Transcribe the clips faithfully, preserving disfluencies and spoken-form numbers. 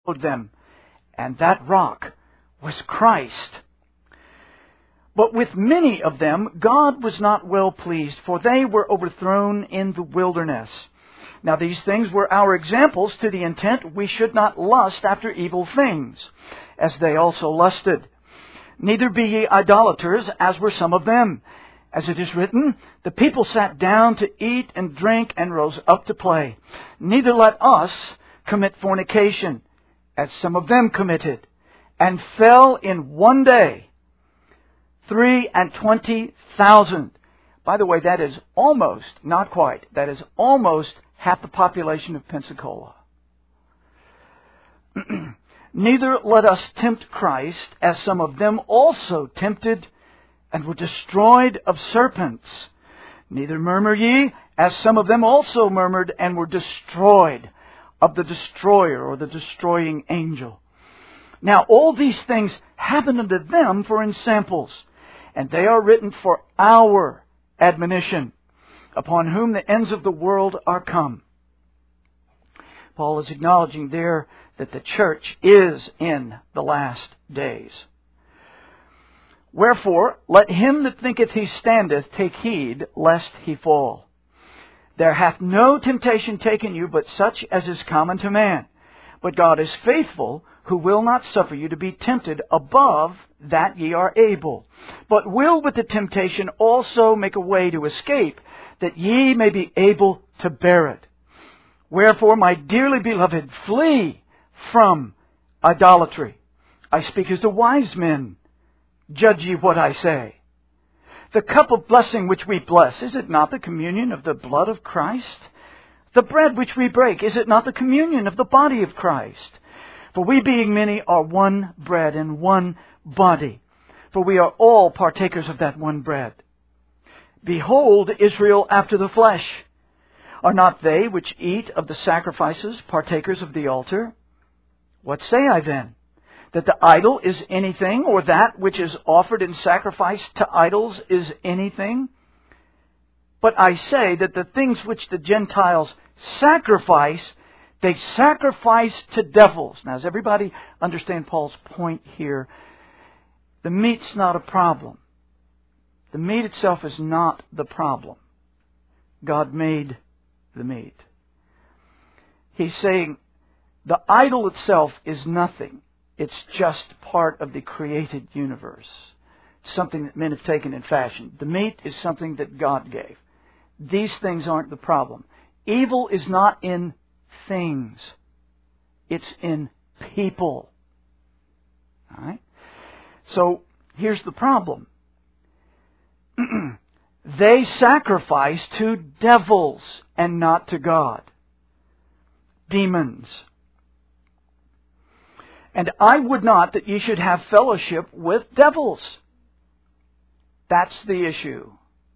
them, and that rock was Christ. But with many of them God was not well pleased, for they were overthrown in the wilderness. Now these things were our examples, to the intent we should not lust after evil things, as they also lusted. Neither be ye idolaters, as were some of them. As it is written, the people sat down to eat and drink and rose up to play. Neither let us commit fornication, as some of them committed, and fell in one day three and twenty thousand. By the way, that is almost, not quite, that is almost half the population of Pensacola. Neither let us tempt Christ, as some of them also tempted and were destroyed of serpents. Neither murmur ye, as some of them also murmured and were destroyed of the destroyer, or the destroying angel. Now all these things happened unto them for ensamples, and they are written for our admonition, upon whom the ends of the world are come. Paul is acknowledging there that the church is in the last days. Wherefore, let him that thinketh he standeth take heed lest he fall. There hath no temptation taken you but such as is common to man. But God is faithful, who will not suffer you to be tempted above that ye are able, but will with the temptation also make a way to escape, that ye may be able to bear it. Wherefore, my dearly beloved, flee from idolatry. I speak as to wise men. Judge ye what I say. The cup of blessing which we bless, is it not the communion of the blood of Christ? The bread which we break, is it not the communion of the body of Christ? For we being many are one bread and one body. For we are all partakers of that one bread. Behold Israel after the flesh. Are not they which eat of the sacrifices partakers of the altar? What say I then? That the idol is anything, or that which is offered in sacrifice to idols is anything? But I say that the things which the Gentiles sacrifice, they sacrifice to devils. Now, does everybody understand Paul's point here? The meat's not a problem. The meat itself is not the problem. God made the meat. He's saying the idol itself is nothing. It's just part of the created universe. It's something that men have taken in fashion. The meat is something that God gave. These things aren't the problem. Evil is not in things. It's in people. All right? So, here's the problem. They sacrifice to devils and not to God. Demons. And I would not that ye should have fellowship with devils. That's the issue.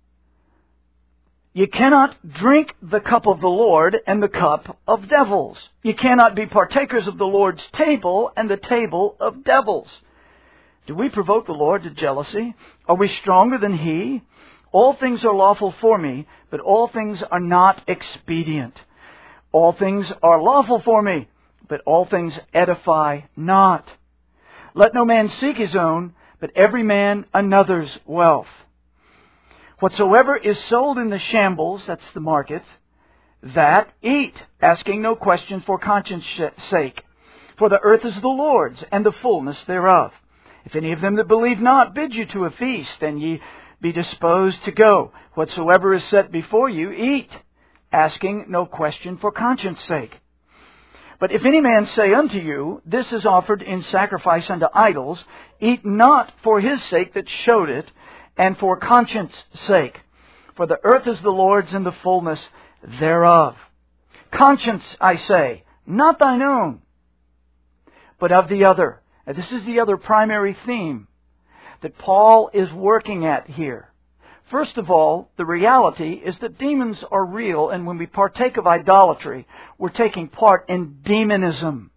You cannot drink the cup of the Lord and the cup of devils. You cannot be partakers of the Lord's table and the table of devils. Do we provoke the Lord to jealousy? Are we stronger than He? All things are lawful for me, but all things are not expedient. All things are lawful for me, but all things edify not. Let no man seek his own, but every man another's wealth. Whatsoever is sold in the shambles, that's the market, that eat, asking no question for conscience sake. For the earth is the Lord's, and the fullness thereof. If any of them that believe not bid you to a feast, and ye be disposed to go, whatsoever is set before you, eat, asking no question for conscience sake. But if any man say unto you, this is offered in sacrifice unto idols, eat not for his sake that showed it, and for conscience sake. For the earth is the Lord's and the fullness thereof. Conscience, I say, not thine own, but of the other. And this is the other primary theme that Paul is working at here. First of all, the reality is that demons are real, and when we partake of idolatry, we're taking part in demonism.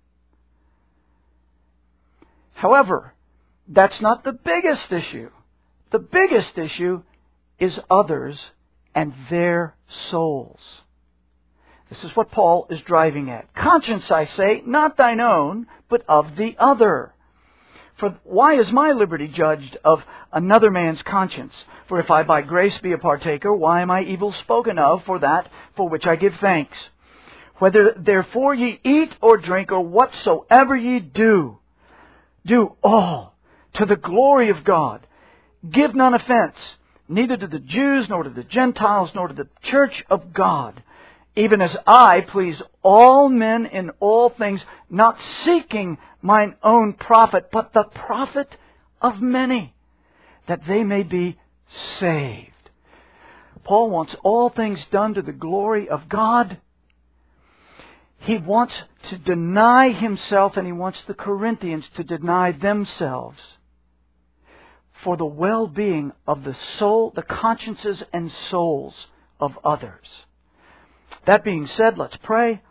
However, that's not the biggest issue. The biggest issue is others and their souls. This is what Paul is driving at. Conscience, I say, not thine own, but of the other. For why is my liberty judged of another man's conscience? For if I by grace be a partaker, why am I evil spoken of for that for which I give thanks? Whether therefore ye eat or drink or whatsoever ye do, do all to the glory of God. Give none offense, neither to the Jews, nor to the Gentiles, nor to the church of God, even as I please all men in all things, not seeking mine own profit, but the profit of many, that they may be saved. Paul wants all things done to the glory of God. He wants to deny himself, and he wants the Corinthians to deny themselves for the well-being of the soul, the consciences and souls of others. That being said, let's pray.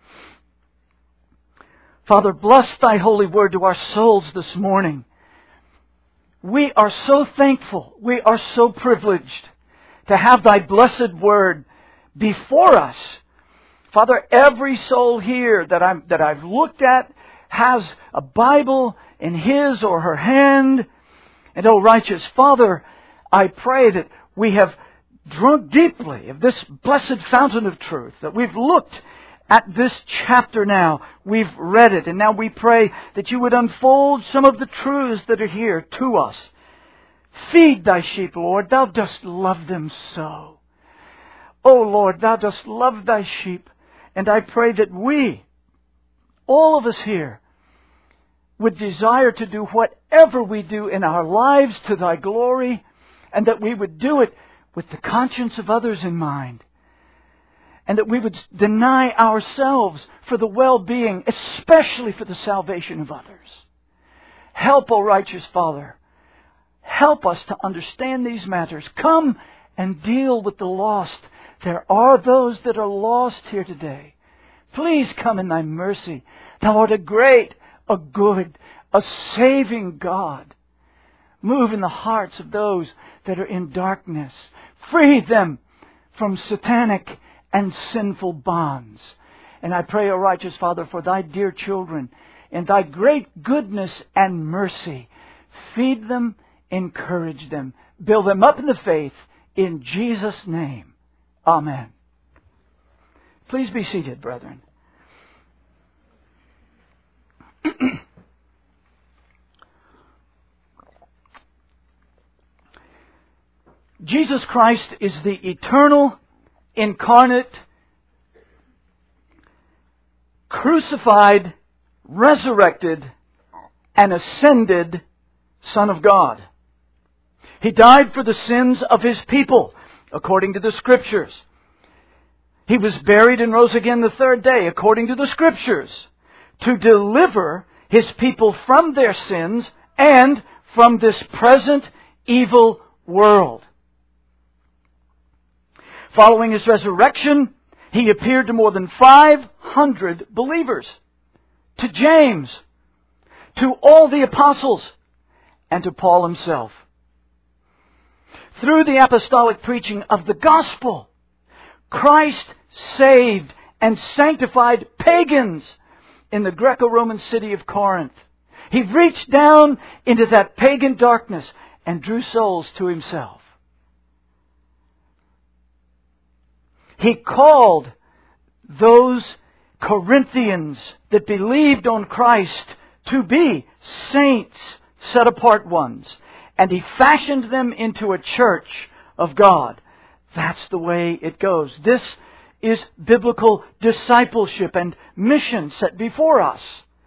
Father, bless Thy holy word to our souls this morning. We are so thankful, we are so privileged to have Thy blessed word before us. Father, every soul here that I'm that I've looked at has a Bible in his or her hand. And oh, righteous Father, I pray that we have drunk deeply of this blessed fountain of truth, that we've looked at this chapter now, we've read it, and now we pray that You would unfold some of the truths that are here to us. Feed Thy sheep, Lord. Thou dost love them so. Oh, Lord, Thou dost love Thy sheep. And I pray that we, all of us here, would desire to do whatever we do in our lives to Thy glory, and that we would do it with the conscience of others in mind. And that we would deny ourselves for the well-being, especially for the salvation of others. Help, O righteous Father. Help us to understand these matters. Come and deal with the lost. There are those that are lost here today. Please come in Thy mercy. Thou art a great, a good, a saving God. Move in the hearts of those that are in darkness. Free them from satanic and sinful bonds. And I pray, O righteous Father, for Thy dear children, in Thy great goodness and mercy, feed them, encourage them, build them up in the faith, in Jesus' name. Amen. Please be seated, brethren. Jesus Christ is the eternal, incarnate, crucified, resurrected, and ascended Son of God. He died for the sins of His people, according to the Scriptures. He was buried and rose again the third day, according to the Scriptures, to deliver His people from their sins and from this present evil world. Following His resurrection, He appeared to more than five hundred believers, to James, to all the apostles, and to Paul himself. Through the apostolic preaching of the gospel, Christ saved and sanctified pagans in the Greco-Roman city of Corinth. He reached down into that pagan darkness and drew souls to Himself. He called those Corinthians that believed on Christ to be saints, set apart ones. And He fashioned them into a church of God. That's the way it goes. This is biblical discipleship and mission set before us.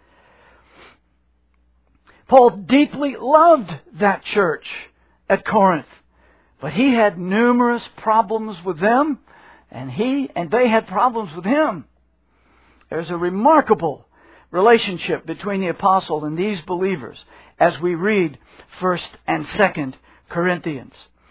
Paul deeply loved that church at Corinth. But he had numerous problems with them. And he and they had problems with him. There's a remarkable relationship between the apostle and these believers as we read First and Second Corinthians.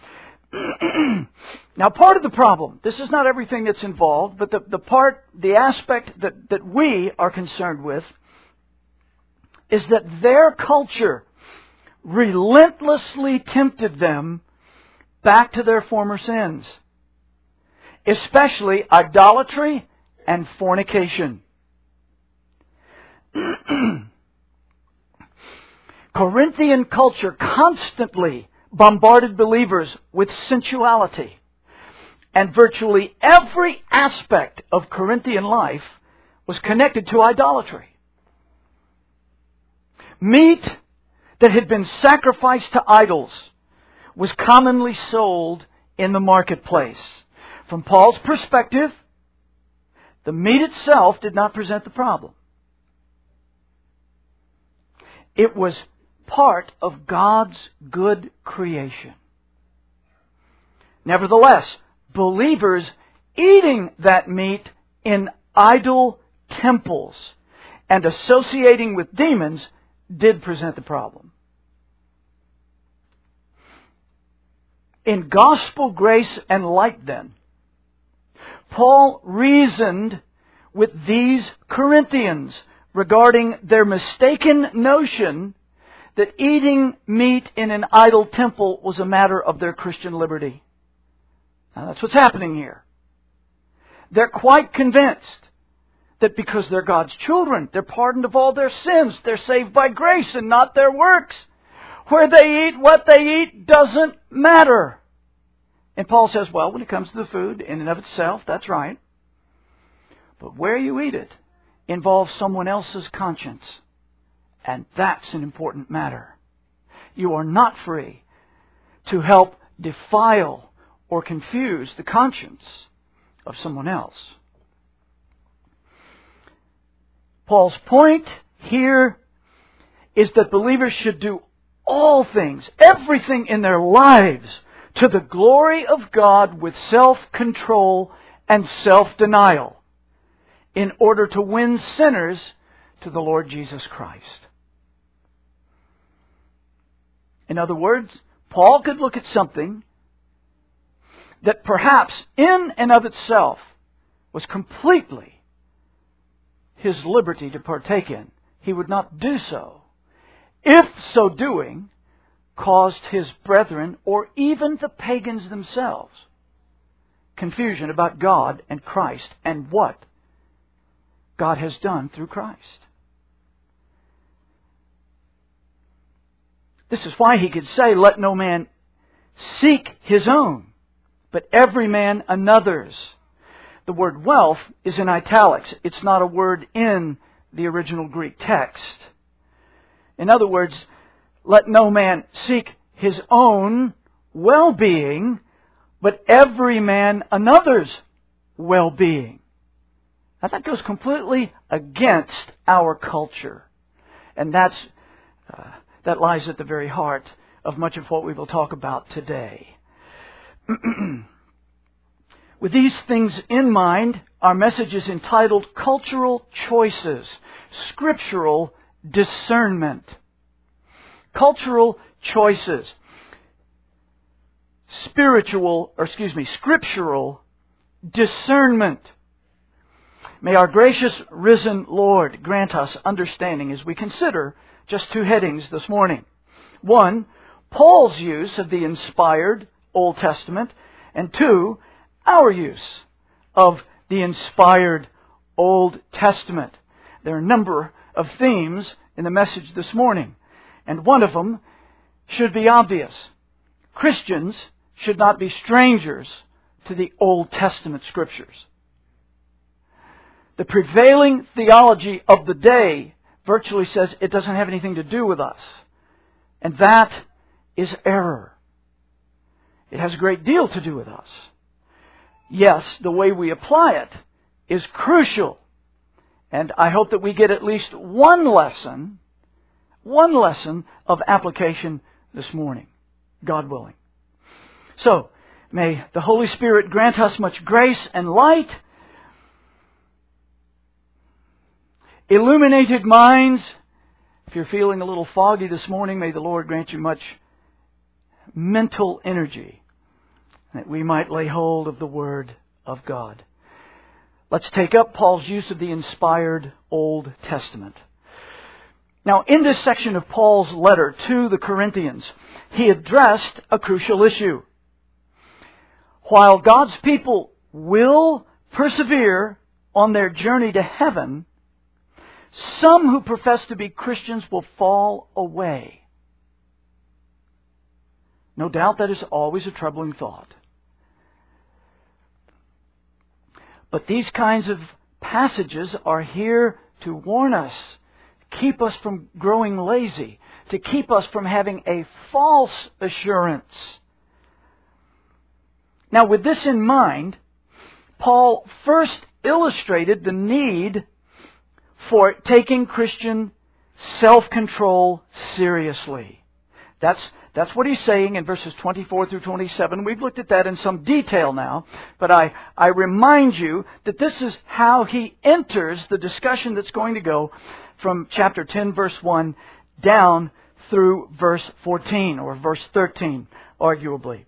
Now, part of the problem, this is not everything that's involved, but the, the part, the aspect that, that we are concerned with is that their culture relentlessly tempted them back to their former sins. Especially idolatry and fornication. Corinthian culture constantly bombarded believers with sensuality. And virtually every aspect of Corinthian life was connected to idolatry. Meat that had been sacrificed to idols was commonly sold in the marketplace. From Paul's perspective, the meat itself did not present the problem. It was part of God's good creation. Nevertheless, believers eating that meat in idol temples and associating with demons did present the problem. In gospel grace and light, then, Paul reasoned with these Corinthians regarding their mistaken notion that eating meat in an idol temple was a matter of their Christian liberty. Now, that's what's happening here. They're quite convinced that because they're God's children, they're pardoned of all their sins. They're saved by grace and not their works. Where they eat, what they eat, doesn't matter. And Paul says, well, when it comes to the food, in and of itself, that's right. But where you eat it involves someone else's conscience. And that's an important matter. You are not free to help defile or confuse the conscience of someone else. Paul's point here is that believers should do all things, everything in their lives, to the glory of God with self-control and self-denial in order to win sinners to the Lord Jesus Christ. In other words, Paul could look at something that perhaps in and of itself was completely his liberty to partake in. He would not do so if so doing caused his brethren or even the pagans themselves confusion about God and Christ and what God has done through Christ. This is why he could say, let no man seek his own, but every man another's. The word wealth is in italics. It's not a word in the original Greek text. In other words, let no man seek his own well-being, but every man another's well-being. Now that goes completely against our culture. And that's uh, that lies at the very heart of much of what we will talk about today. With these things in mind, our message is entitled Cultural Choices, Scriptural Discernment. Cultural choices. Spiritual, or excuse me, scriptural discernment. May our gracious risen Lord grant us understanding as we consider just two headings this morning. One, Paul's use of the inspired Old Testament, and two, our use of the inspired Old Testament. There are a number of themes in the message this morning, and one of them should be obvious. Christians should not be strangers to the Old Testament Scriptures. The prevailing theology of the day virtually says it doesn't have anything to do with us. And that is error. It has a great deal to do with us. Yes, the way we apply it is crucial. And I hope that we get at least one lesson, one lesson of application this morning, God willing. So, may the Holy Spirit grant us much grace and light, illuminated minds. If you're feeling a little foggy this morning, may the Lord grant you much mental energy that we might lay hold of the Word of God. Let's take up Paul's use of the inspired Old Testament. Now, in this section of Paul's letter to the Corinthians, he addressed a crucial issue. While God's people will persevere on their journey to heaven, some who profess to be Christians will fall away. No doubt that is always a troubling thought. But these kinds of passages are here to warn us, keep us from growing lazy, to keep us from having a false assurance. Now, with this in mind, Paul first illustrated the need for taking Christian self-control seriously. That's That's what he's saying in verses twenty-four through twenty-seven. We've looked at that in some detail now, but I, I remind you that this is how he enters the discussion that's going to go from chapter ten, verse one, down through verse fourteen, or verse thirteen, arguably.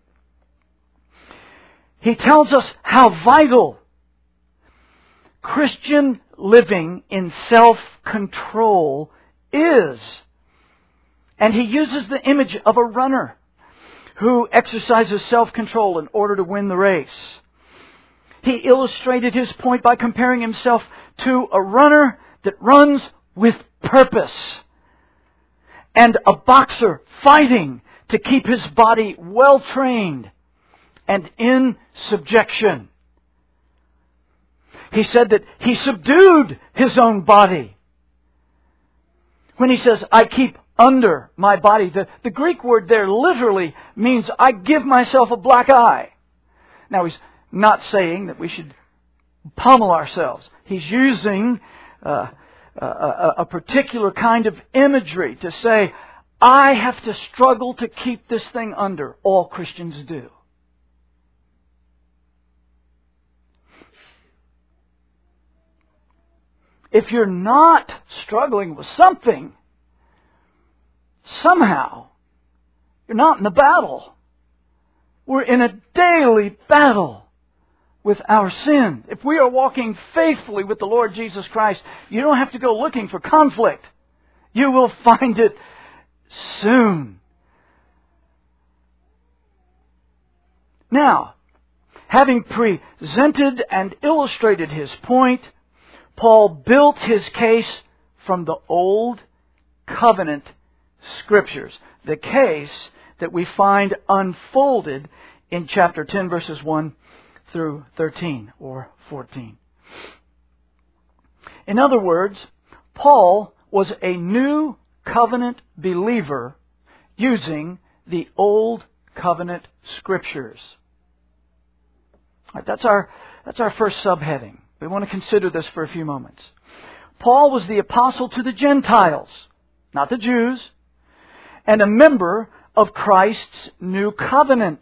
He tells us how vital Christian living in self-control is. And he uses the image of a runner who exercises self-control in order to win the race. He illustrated his point by comparing himself to a runner that runs with purpose and a boxer fighting to keep his body well trained and in subjection. He said that he subdued his own body. When he says, I keep under my body, the, the Greek word there literally means I give myself a black eye. Now, he's not saying that we should pummel ourselves. He's using uh, a, a, a particular kind of imagery to say, I have to struggle to keep this thing under. All Christians do. If you're not struggling with something, somehow, you're not in the battle. We're in a daily battle with our sin. If we are walking faithfully with the Lord Jesus Christ, you don't have to go looking for conflict. You will find it soon. Now, having presented and illustrated his point, Paul built his case from the Old Covenant Scriptures. The case that we find unfolded in chapter ten, verses one through thirteen or fourteen. In other words, Paul was a new covenant believer using the Old Covenant Scriptures. All right, that's our, that's our first subheading. We want to consider this for a few moments. Paul was the apostle to the Gentiles, not the Jews, and a member of Christ's new covenant.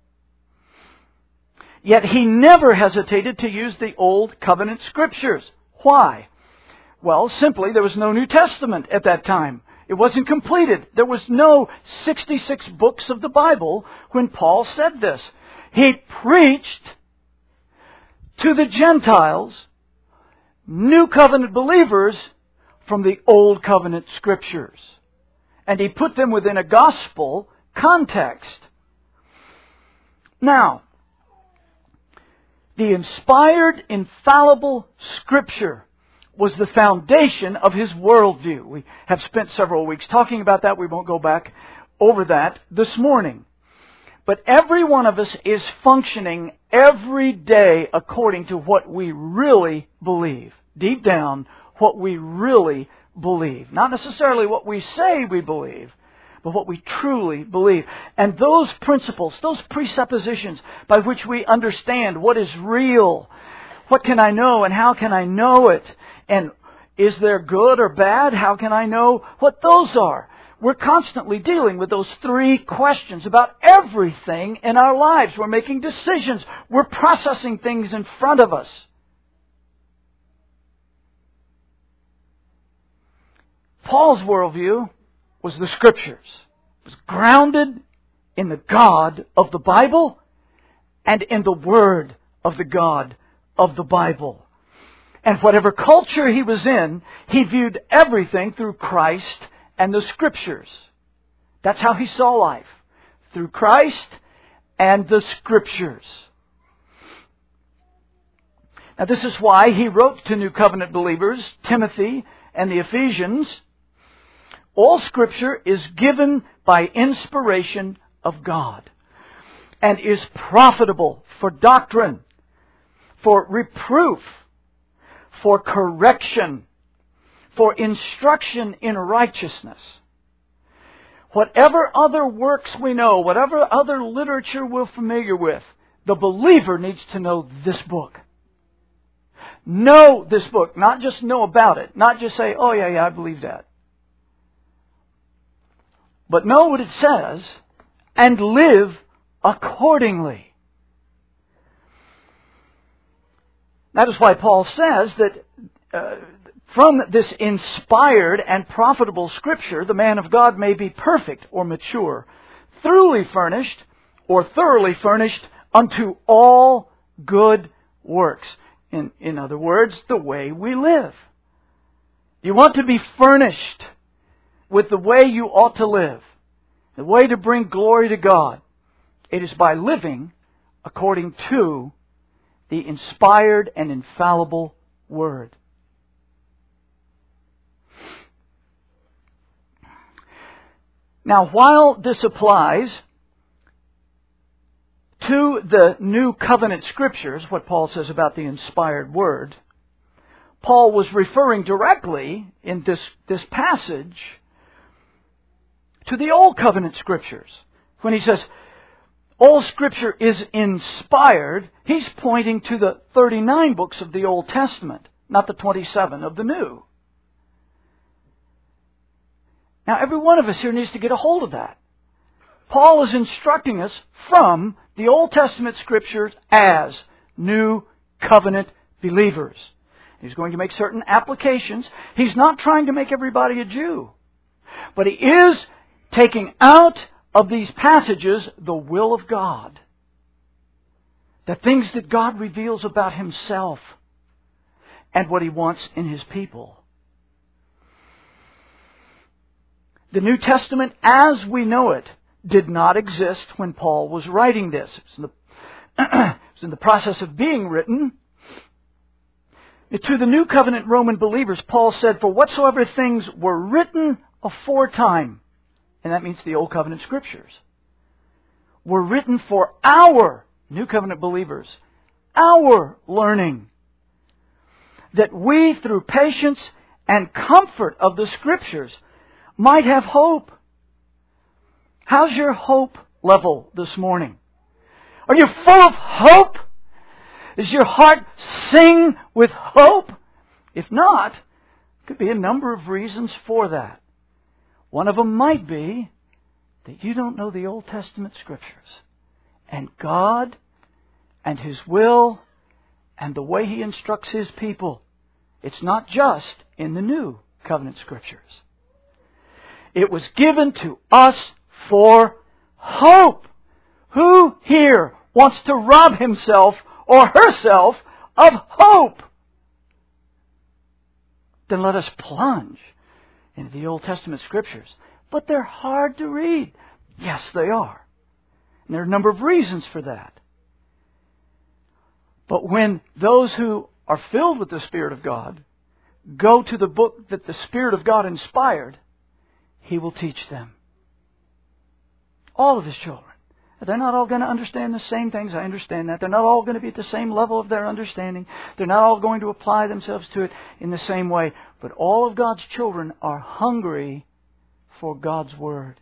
Yet he never hesitated to use the Old Covenant Scriptures. Why? Well, simply, there was no New Testament at that time. It wasn't completed. There was no sixty-six books of the Bible when Paul said this. He preached to the Gentiles, New Covenant believers, from the Old Covenant Scriptures. And he put them within a gospel context. Now, the inspired, infallible Scripture was the foundation of his worldview. We have spent several weeks talking about that. We won't go back over that this morning. But every one of us is functioning every day according to what we really believe. Deep down, what we really believe. Not necessarily what we say we believe, but what we truly believe. And those principles, those presuppositions by which we understand what is real, what can I know and how can I know it, and is there good or bad, how can I know what those are? We're constantly dealing with those three questions about everything in our lives. We're making decisions. We're processing things in front of us. Paul's worldview was the Scriptures. It was grounded in the God of the Bible and in the Word of the God of the Bible. And whatever culture he was in, he viewed everything through Christ and the Scriptures. That's how he saw life. Through Christ and the Scriptures. Now this is why he wrote to New Covenant believers, Timothy and the Ephesians, all Scripture is given by inspiration of God and is profitable for doctrine, for reproof, for correction, for instruction in righteousness. Whatever other works we know, whatever other literature we're familiar with, the believer needs to know this book. Know this book, not just know about it, not just say, oh yeah, yeah, I believe that. But know what it says and live accordingly. That is why Paul says that uh, from this inspired and profitable Scripture, the man of God may be perfect or mature, thoroughly furnished or thoroughly furnished unto all good works. In, in other words, the way we live. You want to be furnished with the way you ought to live, the way to bring glory to God. It is by living according to the inspired and infallible Word. Now, while this applies to the New Covenant Scriptures, what Paul says about the inspired Word, Paul was referring directly in this, this passage to the Old Covenant Scriptures. When he says, all Scripture is inspired, he's pointing to the thirty-nine books of the Old Testament, not the twenty-seven of the New. Now, every one of us here needs to get a hold of that. Paul is instructing us from the Old Testament Scriptures as New Covenant believers. He's going to make certain applications. He's not trying to make everybody a Jew. But he is taking out of these passages the will of God. The things that God reveals about Himself and what He wants in His people. The New Testament, as we know it, did not exist when Paul was writing this. It was in the, it was in the process of being written. To the New Covenant Roman believers, Paul said, for whatsoever things were written aforetime, and that means the Old Covenant Scriptures, were written for our, New Covenant believers, our learning, that we, through patience and comfort of the Scriptures, might have hope. How's your hope level this morning? Are you full of hope? Does your heart sing with hope? If not, there could be a number of reasons for that. One of them might be that you don't know the Old Testament Scriptures. And God and His will and the way He instructs His people. It's not just in the New Covenant Scriptures. It was given to us for hope. Who here wants to rob himself or herself of hope? Then let us plunge into the Old Testament Scriptures. But they're hard to read. Yes, they are. And there are a number of reasons for that. But when those who are filled with the Spirit of God go to the book that the Spirit of God inspired, He will teach them. All of His children. They're not all going to understand the same things. I understand that. They're not all going to be at the same level of their understanding. They're not all going to apply themselves to it in the same way. But all of God's children are hungry for God's Word.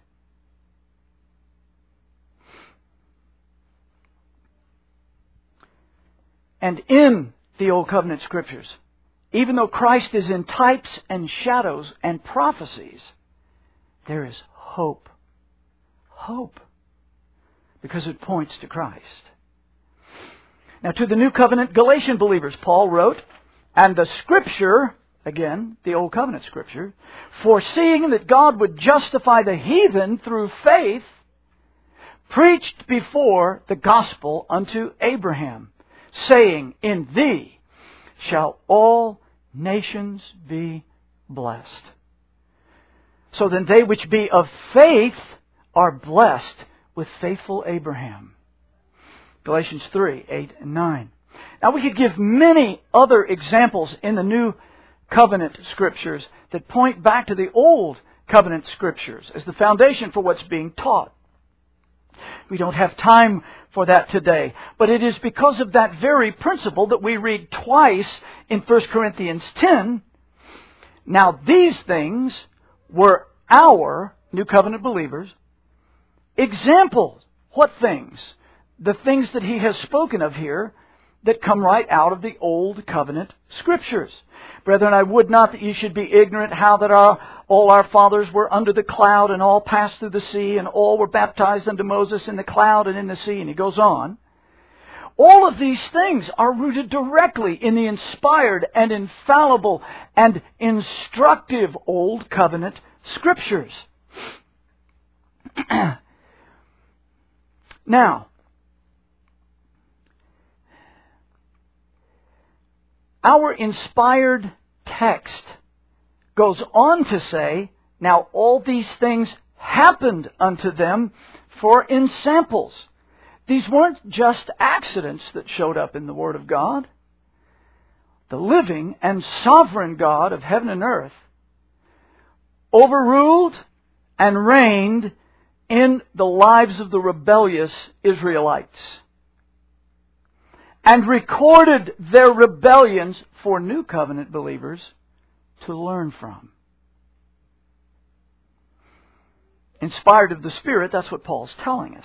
And in the Old Covenant Scriptures, even though Christ is in types and shadows and prophecies, there is hope. Hope. Because it points to Christ. Now, to the New Covenant Galatian believers, Paul wrote, and the Scripture, again, the Old Covenant Scripture, foreseeing that God would justify the heathen through faith, preached before the gospel unto Abraham, saying, in thee shall all nations be blessed. So then they which be of faith are blessed with faithful Abraham. Galatians three, eight and nine. Now we could give many other examples in the New Covenant Scriptures that point back to the Old Covenant Scriptures as the foundation for what's being taught. We don't have time for that today, but it is because of that very principle that we read twice in First Corinthians ten, now these things were our New Covenant believers' examples. What things? The things that he has spoken of here that come right out of the Old Covenant Scriptures. Brethren, I would not that you should be ignorant how that our, all our fathers were under the cloud and all passed through the sea and all were baptized unto Moses in the cloud and in the sea. And he goes on. All of these things are rooted directly in the inspired and infallible and instructive Old Covenant Scriptures. Now, our inspired text goes on to say, now all these things happened unto them for ensamples. These weren't just accidents that showed up in the Word of God. The living and sovereign God of heaven and earth overruled and reigned in the lives of the rebellious Israelites and recorded their rebellions for New Covenant believers to learn from. Inspired of the Spirit, that's what Paul's telling us.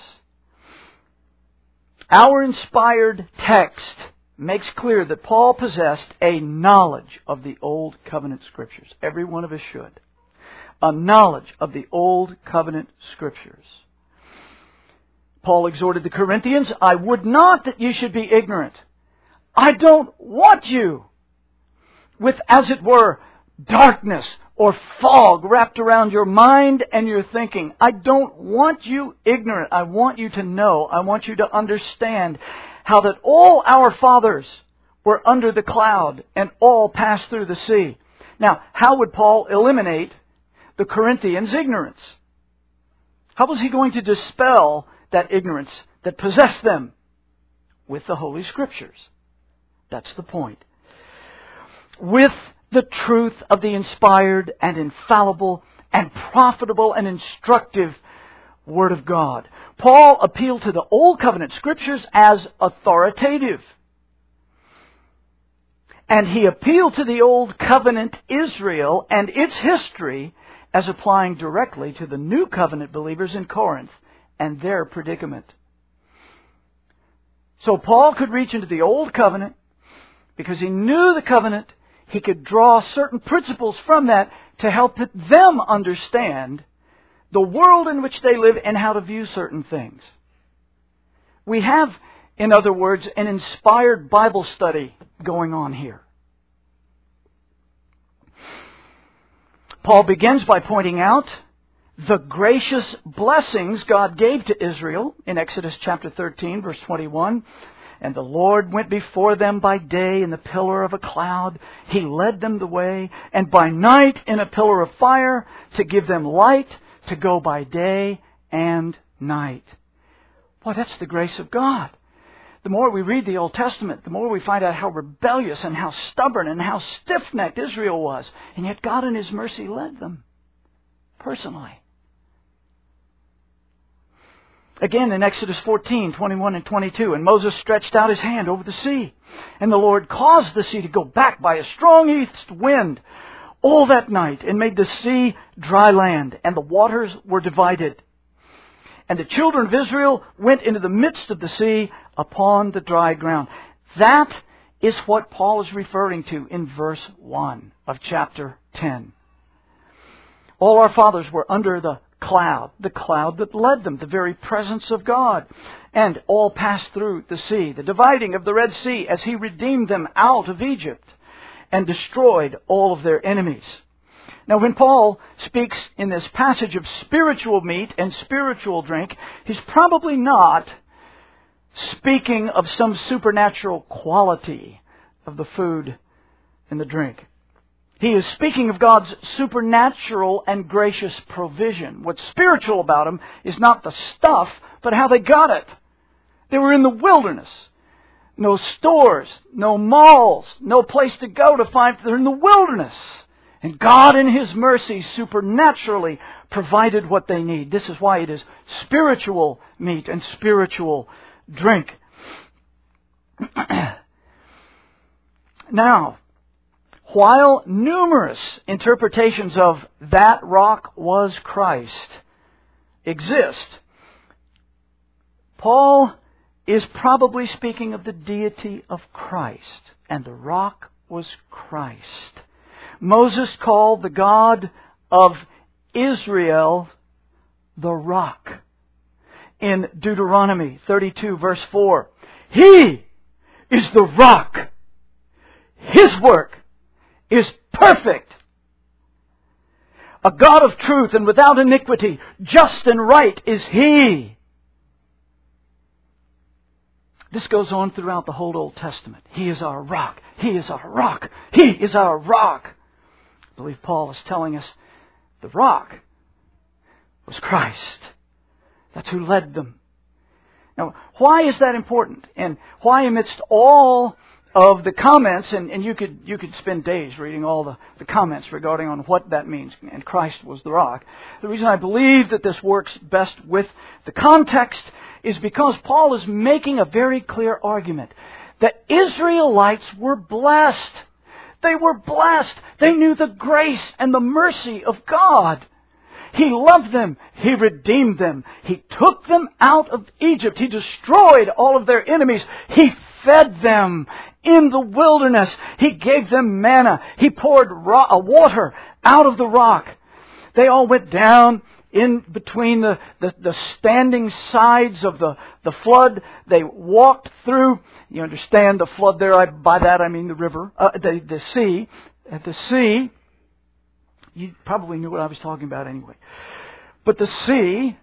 Our inspired text makes clear that Paul possessed a knowledge of the Old Covenant Scriptures. Every one of us should. A knowledge of the Old Covenant Scriptures. Paul exhorted the Corinthians, I would not that you should be ignorant. I don't want you with, as it were, darkness or fog wrapped around your mind and your thinking. I don't want you ignorant. I want you to know. I want you to understand how that all our fathers were under the cloud and all passed through the sea. Now, how would Paul eliminate the Corinthians' ignorance? How was he going to dispel that ignorance that possessed them? With the Holy Scriptures. That's the point. With the truth of the inspired and infallible and profitable and instructive Word of God. Paul appealed to the Old Covenant Scriptures as authoritative. And he appealed to the Old Covenant Israel and its history as applying directly to the New Covenant believers in Corinth and their predicament. So Paul could reach into the Old Covenant because he knew the covenant. He could draw certain principles from that to help them understand the world in which they live and how to view certain things. We have, in other words, an inspired Bible study going on here. Paul begins by pointing out the gracious blessings God gave to Israel in Exodus chapter thirteen, verse twenty-one. And the Lord went before them by day in the pillar of a cloud. He led them the way. And by night in a pillar of fire to give them light to go by day and night. Boy, that's the grace of God. The more we read the Old Testament, the more we find out how rebellious and how stubborn and how stiff-necked Israel was. And yet God in His mercy led them personally. Again in Exodus fourteen, twenty-one and twenty-two, and Moses stretched out his hand over the sea, and the Lord caused the sea to go back by a strong east wind all that night, and made the sea dry land, and the waters were divided. And the children of Israel went into the midst of the sea upon the dry ground. That is what Paul is referring to in verse one of chapter ten. All our fathers were under the cloud, the cloud that led them, the very presence of God. And all passed through the sea, the dividing of the Red Sea as He redeemed them out of Egypt and destroyed all of their enemies. Now when Paul speaks in this passage of spiritual meat and spiritual drink, he's probably not speaking of some supernatural quality of the food and the drink. He is speaking of God's supernatural and gracious provision. What's spiritual about them is not the stuff, but how they got it. They were in the wilderness. no stores, no malls, no place to go to find. They're in the wilderness. And God in His mercy supernaturally provided what they need. This is why it is spiritual meat and spiritual drink. Now, while numerous interpretations of that rock was Christ exist, Paul is probably speaking of the deity of Christ, and the rock was Christ. Moses called the God of Israel the rock. In Deuteronomy thirty-two verse four, He is the rock. His work is perfect. A God of truth and without iniquity, just and right is He. This goes on throughout the whole Old Testament. He is our rock. He is our rock. He is our rock. I believe Paul is telling us the rock was Christ. That's who led them. Now, why is that important? And why amidst all of the comments, and, and you could you could spend days reading all the, the comments regarding on what that means, and Christ was the rock. The reason I believe that this works best with the context is because Paul is making a very clear argument that Israelites were blessed. They were blessed. They knew the grace and the mercy of God. He loved them. He redeemed them. He took them out of Egypt. He destroyed all of their enemies. He fed them in the wilderness. He gave them manna. He poured ro- water out of the rock. They all went down in between the, the, the standing sides of the, the flood. They walked through. You understand the flood there. I, by that I mean the river, uh, the, the sea. At the sea, you probably knew what I was talking about anyway. But the sea,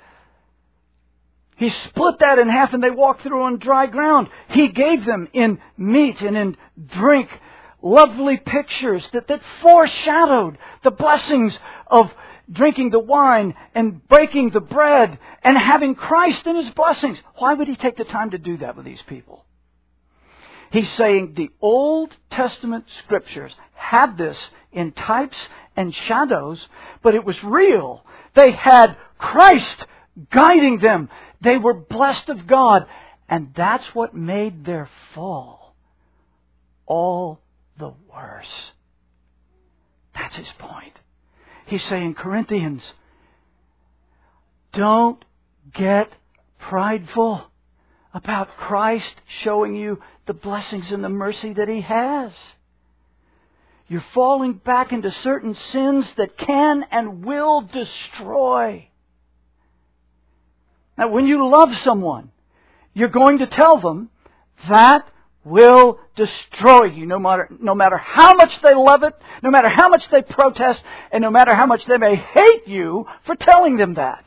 He split that in half and they walked through on dry ground. He gave them in meat and in drink lovely pictures that, that foreshadowed the blessings of drinking the wine and breaking the bread and having Christ in His blessings. Why would He take the time to do that with these people? He's saying the Old Testament Scriptures have this in types and shadows, but it was real. They had Christ guiding them. They were blessed of God. And that's what made their fall all the worse. That's his point. He's saying, Corinthians, don't get prideful about Christ showing you the blessings and the mercy that He has. You're falling back into certain sins that can and will destroy. Now, when you love someone, you're going to tell them that will destroy you, no matter, no matter how much they love it, no matter how much they protest, and no matter how much they may hate you for telling them that.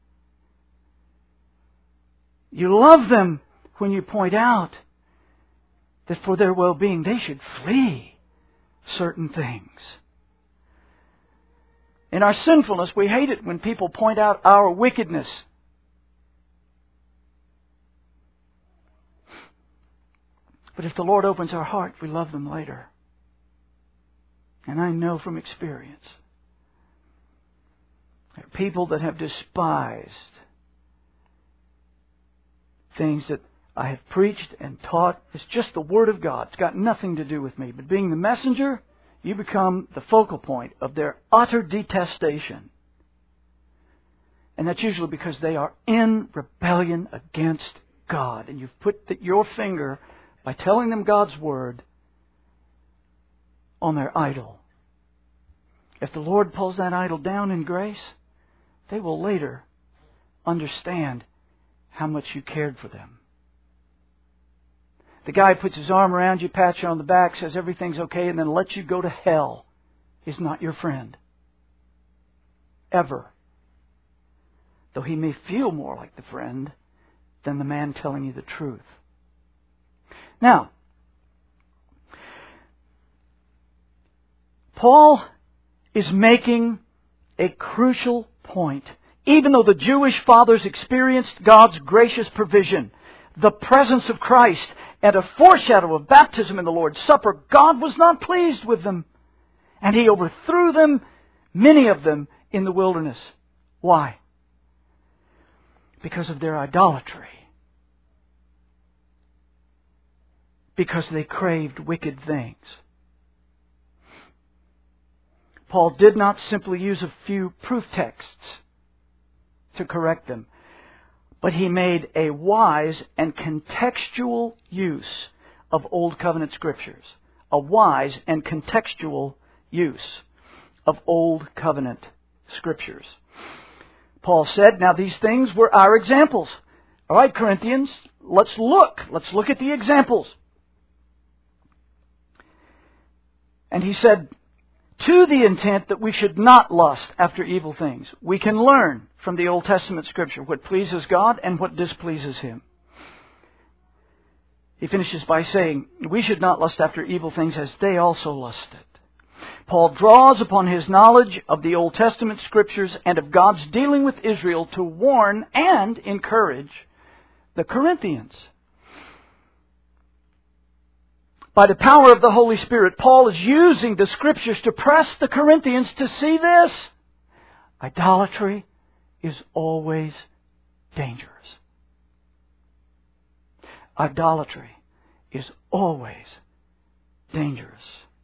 You love them when you point out that for their well-being they should flee certain things. In our sinfulness, we hate it when people point out our wickedness. But if the Lord opens our heart, we love them later. And I know from experience, there are people that have despised things that I have preached and taught. It's just the Word of God. It's got nothing to do with me. But being the messenger, you become the focal point of their utter detestation. And that's usually because they are in rebellion against God. And you've put the, your finger, by telling them God's Word, on their idol. If the Lord pulls that idol down in grace, they will later understand how much you cared for them. The guy puts his arm around you, pats you on the back, says everything's okay, and then lets you go to hell is not your friend. Ever. Though he may feel more like the friend than the man telling you the truth. Now, Paul is making a crucial point. Even though the Jewish fathers experienced God's gracious provision, the presence of Christ, and a foreshadow of baptism in the Lord's Supper, God was not pleased with them. And He overthrew them, many of them, in the wilderness. Why? Because of their idolatry. Because they craved wicked things. Paul did not simply use a few proof texts to correct them, but he made a wise and contextual use of Old Covenant Scriptures. A wise and contextual use of Old Covenant Scriptures. Paul said, now these things were our examples. All right, Corinthians, let's look. Let's look at the examples. And he said, to the intent that we should not lust after evil things. We can learn from the Old Testament Scripture what pleases God and what displeases Him. He finishes by saying, we should not lust after evil things as they also lusted. Paul draws upon his knowledge of the Old Testament Scriptures and of God's dealing with Israel to warn and encourage the Corinthians. By the power of the Holy Spirit, Paul is using the Scriptures to press the Corinthians to see this. Idolatry is always dangerous. Idolatry is always dangerous.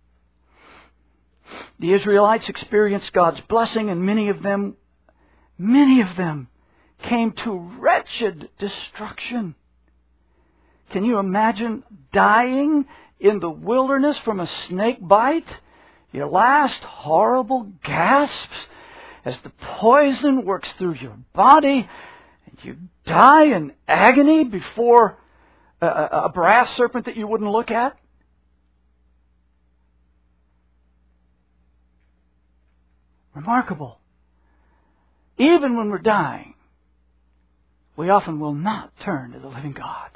The Israelites experienced God's blessing, and many of them, many of them came to wretched destruction. Can you imagine dying in the wilderness from a snake bite? Your last horrible gasps as the poison works through your body, and you die in agony before a, a, a brass serpent that you wouldn't look at? Remarkable. Even when we're dying, we often will not turn to the living God.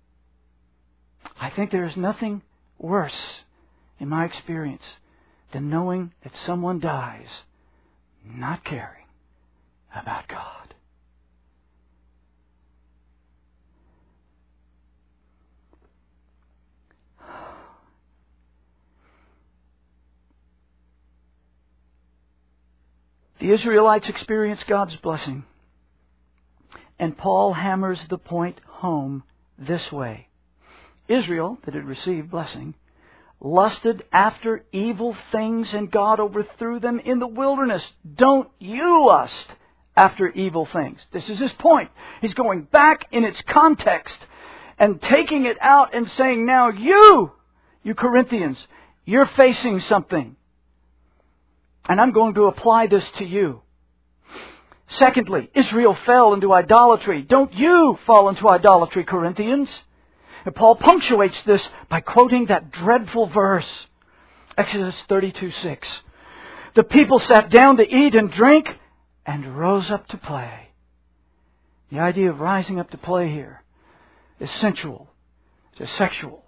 I think there is nothing worse, in my experience, than knowing that someone dies not caring about God. The Israelites experienced God's blessing, and Paul hammers the point home this way. Israel, that had received blessing, lusted after evil things, and God overthrew them in the wilderness. Don't you lust after evil things. This is his point. He's going back in its context and taking it out and saying, now you, you Corinthians, you're facing something. And I'm going to apply this to you. Secondly, Israel fell into idolatry. Don't you fall into idolatry, Corinthians? And Paul punctuates this by quoting that dreadful verse, Exodus thirty-two six. The people sat down to eat and drink and rose up to play. The idea of rising up to play here is sensual. It's sexual.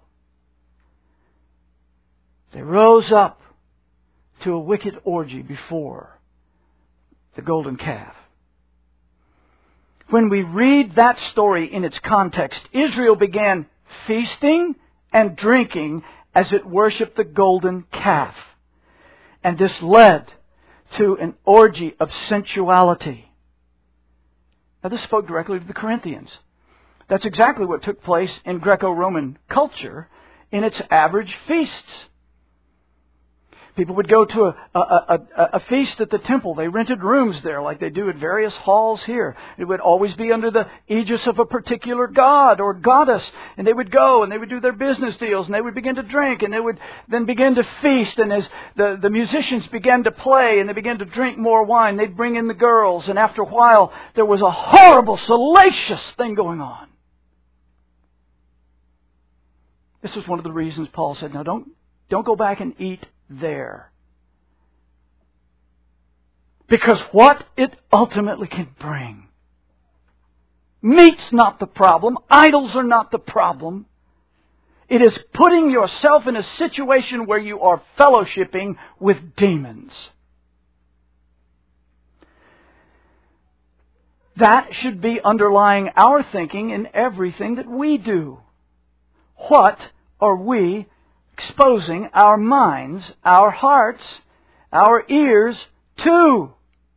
They rose up to a wicked orgy before the golden calf. When we read that story in its context, Israel began feasting and drinking as it worshipped the golden calf. And this led to an orgy of sensuality. Now this spoke directly to the Corinthians. That's exactly what took place in Greco-Roman culture in its average feasts. People would go to a, a, a, a feast at the temple. They rented rooms there like they do at various halls here. It would always be under the aegis of a particular god or goddess. And they would go and they would do their business deals and they would begin to drink and they would then begin to feast. And as the, the musicians began to play and they began to drink more wine, they'd bring in the girls. And after a while, there was a horrible, salacious thing going on. This was one of the reasons Paul said, now don't, don't go back and eat there. Because what it ultimately can bring. Meat's not the problem. Idols are not the problem. It is putting yourself in a situation where you are fellowshipping with demons. That should be underlying our thinking in everything that we do. what are we exposing our minds, our hearts, our ears to?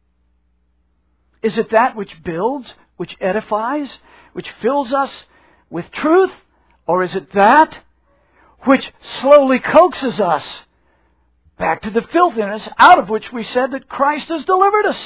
Is it that which builds, which edifies, which fills us with truth? Or is it that which slowly coaxes us back to the filthiness out of which we said that Christ has delivered us?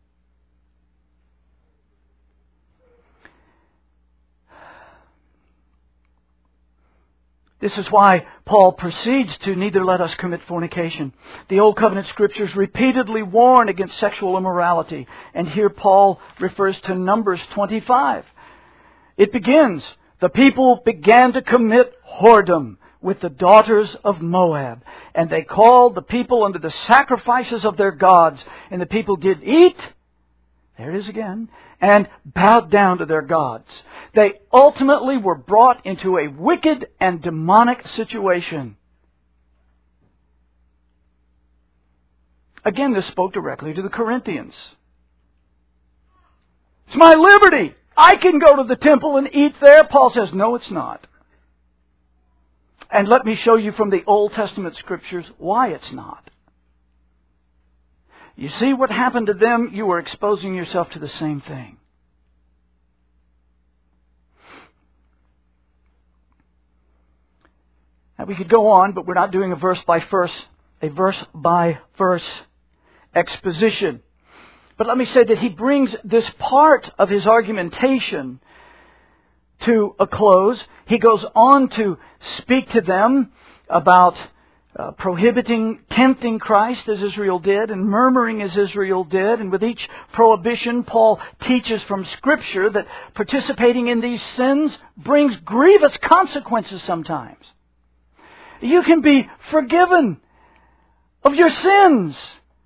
This is why Paul proceeds to neither let us commit fornication. The Old Covenant Scriptures repeatedly warn against sexual immorality. And here Paul refers to Numbers twenty-five. It begins, the people began to commit whoredom with the daughters of Moab. And they called the people unto the sacrifices of their gods. And the people did eat, there it is again, and bowed down to their gods. They ultimately were brought into a wicked and demonic situation. Again, this spoke directly to the Corinthians. It's my liberty. I can go to the temple and eat there. Paul says, no, it's not. And let me show you from the Old Testament Scriptures why it's not. You see what happened to them? You were exposing yourself to the same thing. Now we could go on, but we're not doing a verse by verse, a verse by verse exposition. But let me say that he brings this part of his argumentation to a close. He goes on to speak to them about Uh, prohibiting, tempting Christ as Israel did, and murmuring as Israel did. And with each prohibition, Paul teaches from Scripture that participating in these sins brings grievous consequences sometimes. You can be forgiven of your sins.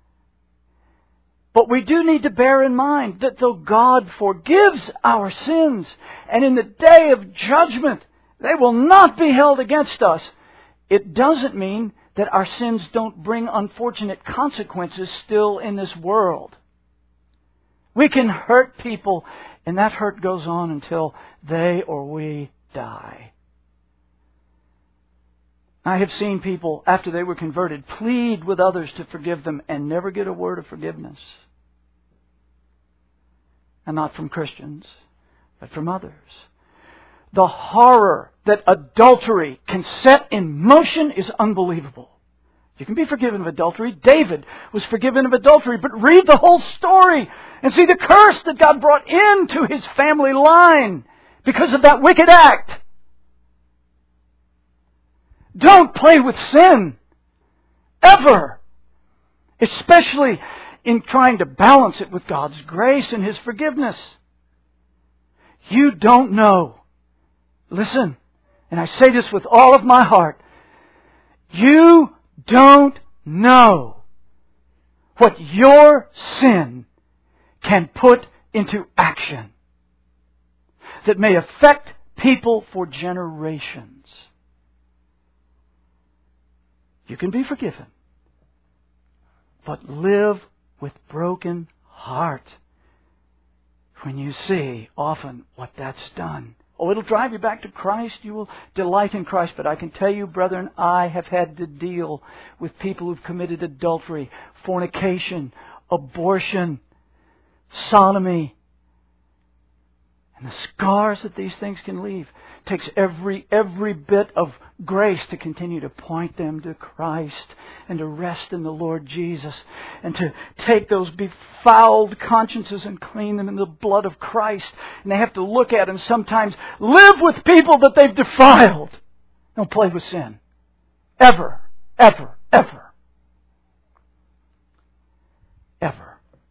But we do need to bear in mind that though God forgives our sins, and in the day of judgment they will not be held against us, it doesn't mean that our sins don't bring unfortunate consequences still in this world. We can hurt people, and that hurt goes on until they or we die. I have seen people, after they were converted, plead with others to forgive them and never get a word of forgiveness. And not from Christians, but from others. The horror that adultery can set in motion is unbelievable. You can be forgiven of adultery. David was forgiven of adultery, but read the whole story and see the curse that God brought into his family line because of that wicked act. Don't play with sin. Ever. Especially in trying to balance it with God's grace and His forgiveness. You don't know. Listen, and I say this with all of my heart. You don't know what your sin can put into action that may affect people for generations. You can be forgiven, but live with broken heart when you see often what that's done. Oh, it'll drive you back to Christ. You will delight in Christ. But I can tell you, brethren, I have had to deal with people who've committed adultery, fornication, abortion, sodomy. And the scars that these things can leave takes every every bit of grace to continue to point them to Christ and to rest in the Lord Jesus and to take those befouled consciences and clean them in the blood of Christ. And they have to look at and sometimes live with people that they've defiled. Don't play with sin. Ever, ever, ever. Ever.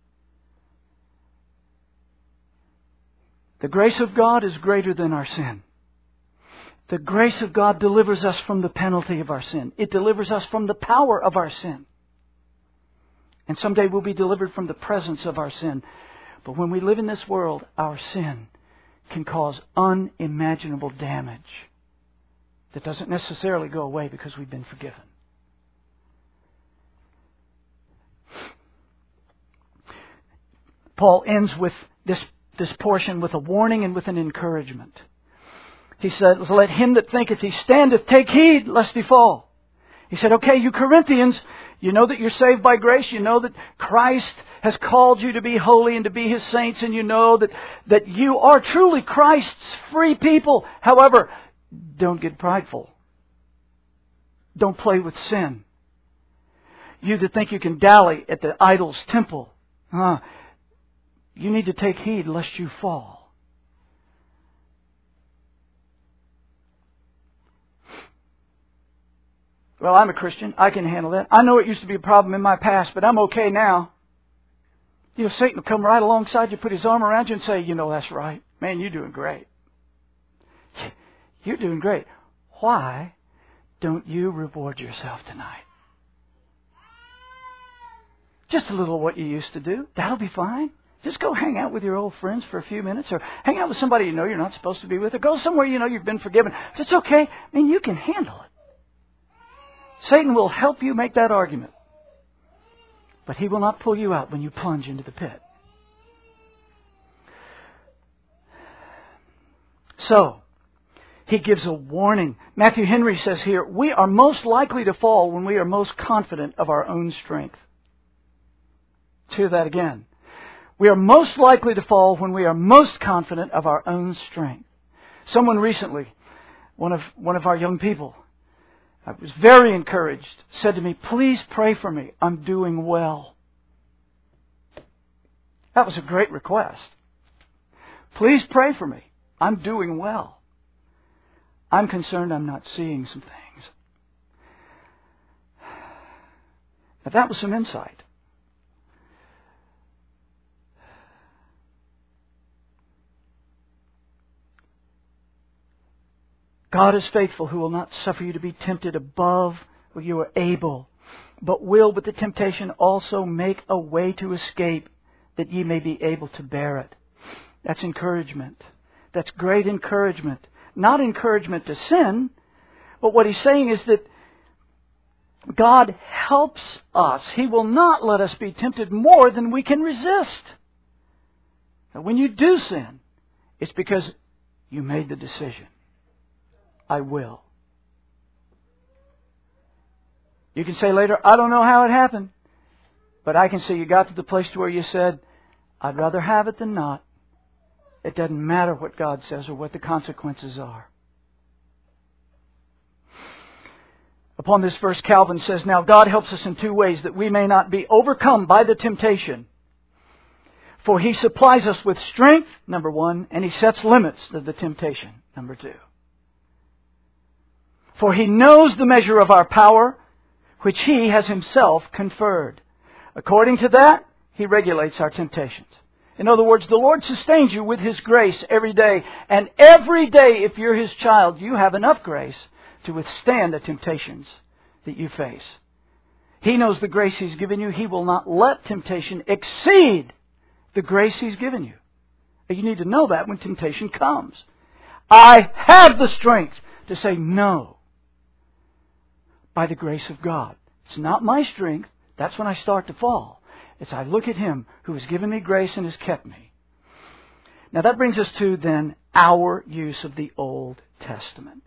The grace of God is greater than our sin. The grace of God delivers us from the penalty of our sin. It delivers us from the power of our sin. And someday we'll be delivered from the presence of our sin. But when we live in this world, our sin can cause unimaginable damage that doesn't necessarily go away because we've been forgiven. Paul ends with this, this portion with a warning and with an encouragement. He said, let him that thinketh he standeth take heed lest he fall. He said, okay, you Corinthians, you know that you're saved by grace. You know that Christ has called you to be holy and to be His saints. And you know that, that you are truly Christ's free people. However, don't get prideful. Don't play with sin. You that think you can dally at the idol's temple, uh, you need to take heed lest you fall. Well, I'm a Christian. I can handle that. I know it used to be a problem in my past, but I'm okay now. You know, Satan will come right alongside you, put his arm around you and say, you know, that's right. Man, you're doing great. You're doing great. Why don't you reward yourself tonight? Just a little what you used to do. That'll be fine. Just go hang out with your old friends for a few minutes, or hang out with somebody you know you're not supposed to be with, or go somewhere you know you've been forgiven. If it's okay, I mean, you can handle it. Satan will help you make that argument. But he will not pull you out when you plunge into the pit. So, he gives a warning. Matthew Henry says here, we are most likely to fall when we are most confident of our own strength. Let's hear that again. We are most likely to fall when we are most confident of our own strength. Someone recently, one of, one of our young people, I was very encouraged, said to me, please pray for me. I'm doing well. That was a great request. Please pray for me. I'm doing well. I'm concerned I'm not seeing some things. Now that was some insight. God is faithful, who will not suffer you to be tempted above what you are able, but will with the temptation also make a way to escape, that ye may be able to bear it. That's encouragement. That's great encouragement. Not encouragement to sin, but what he's saying is that God helps us. He will not let us be tempted more than we can resist. Now, when you do sin, it's because you made the decision. I will. You can say later, I don't know how it happened. But I can say you got to the place to where you said, I'd rather have it than not. It doesn't matter what God says or what the consequences are. Upon this verse, Calvin says, now God helps us in two ways, that we may not be overcome by the temptation. For He supplies us with strength, number one, and He sets limits to the temptation, number two. For He knows the measure of our power, which He has Himself conferred. According to that, He regulates our temptations. In other words, the Lord sustains you with His grace every day. And every day, if you're His child, you have enough grace to withstand the temptations that you face. He knows the grace He's given you. He will not let temptation exceed the grace He's given you. You need to know that when temptation comes. I have the strength to say no. By the grace of God. It's not my strength. That's when I start to fall. It's I look at Him who has given me grace and has kept me. Now that brings us to then our use of the Old Testament.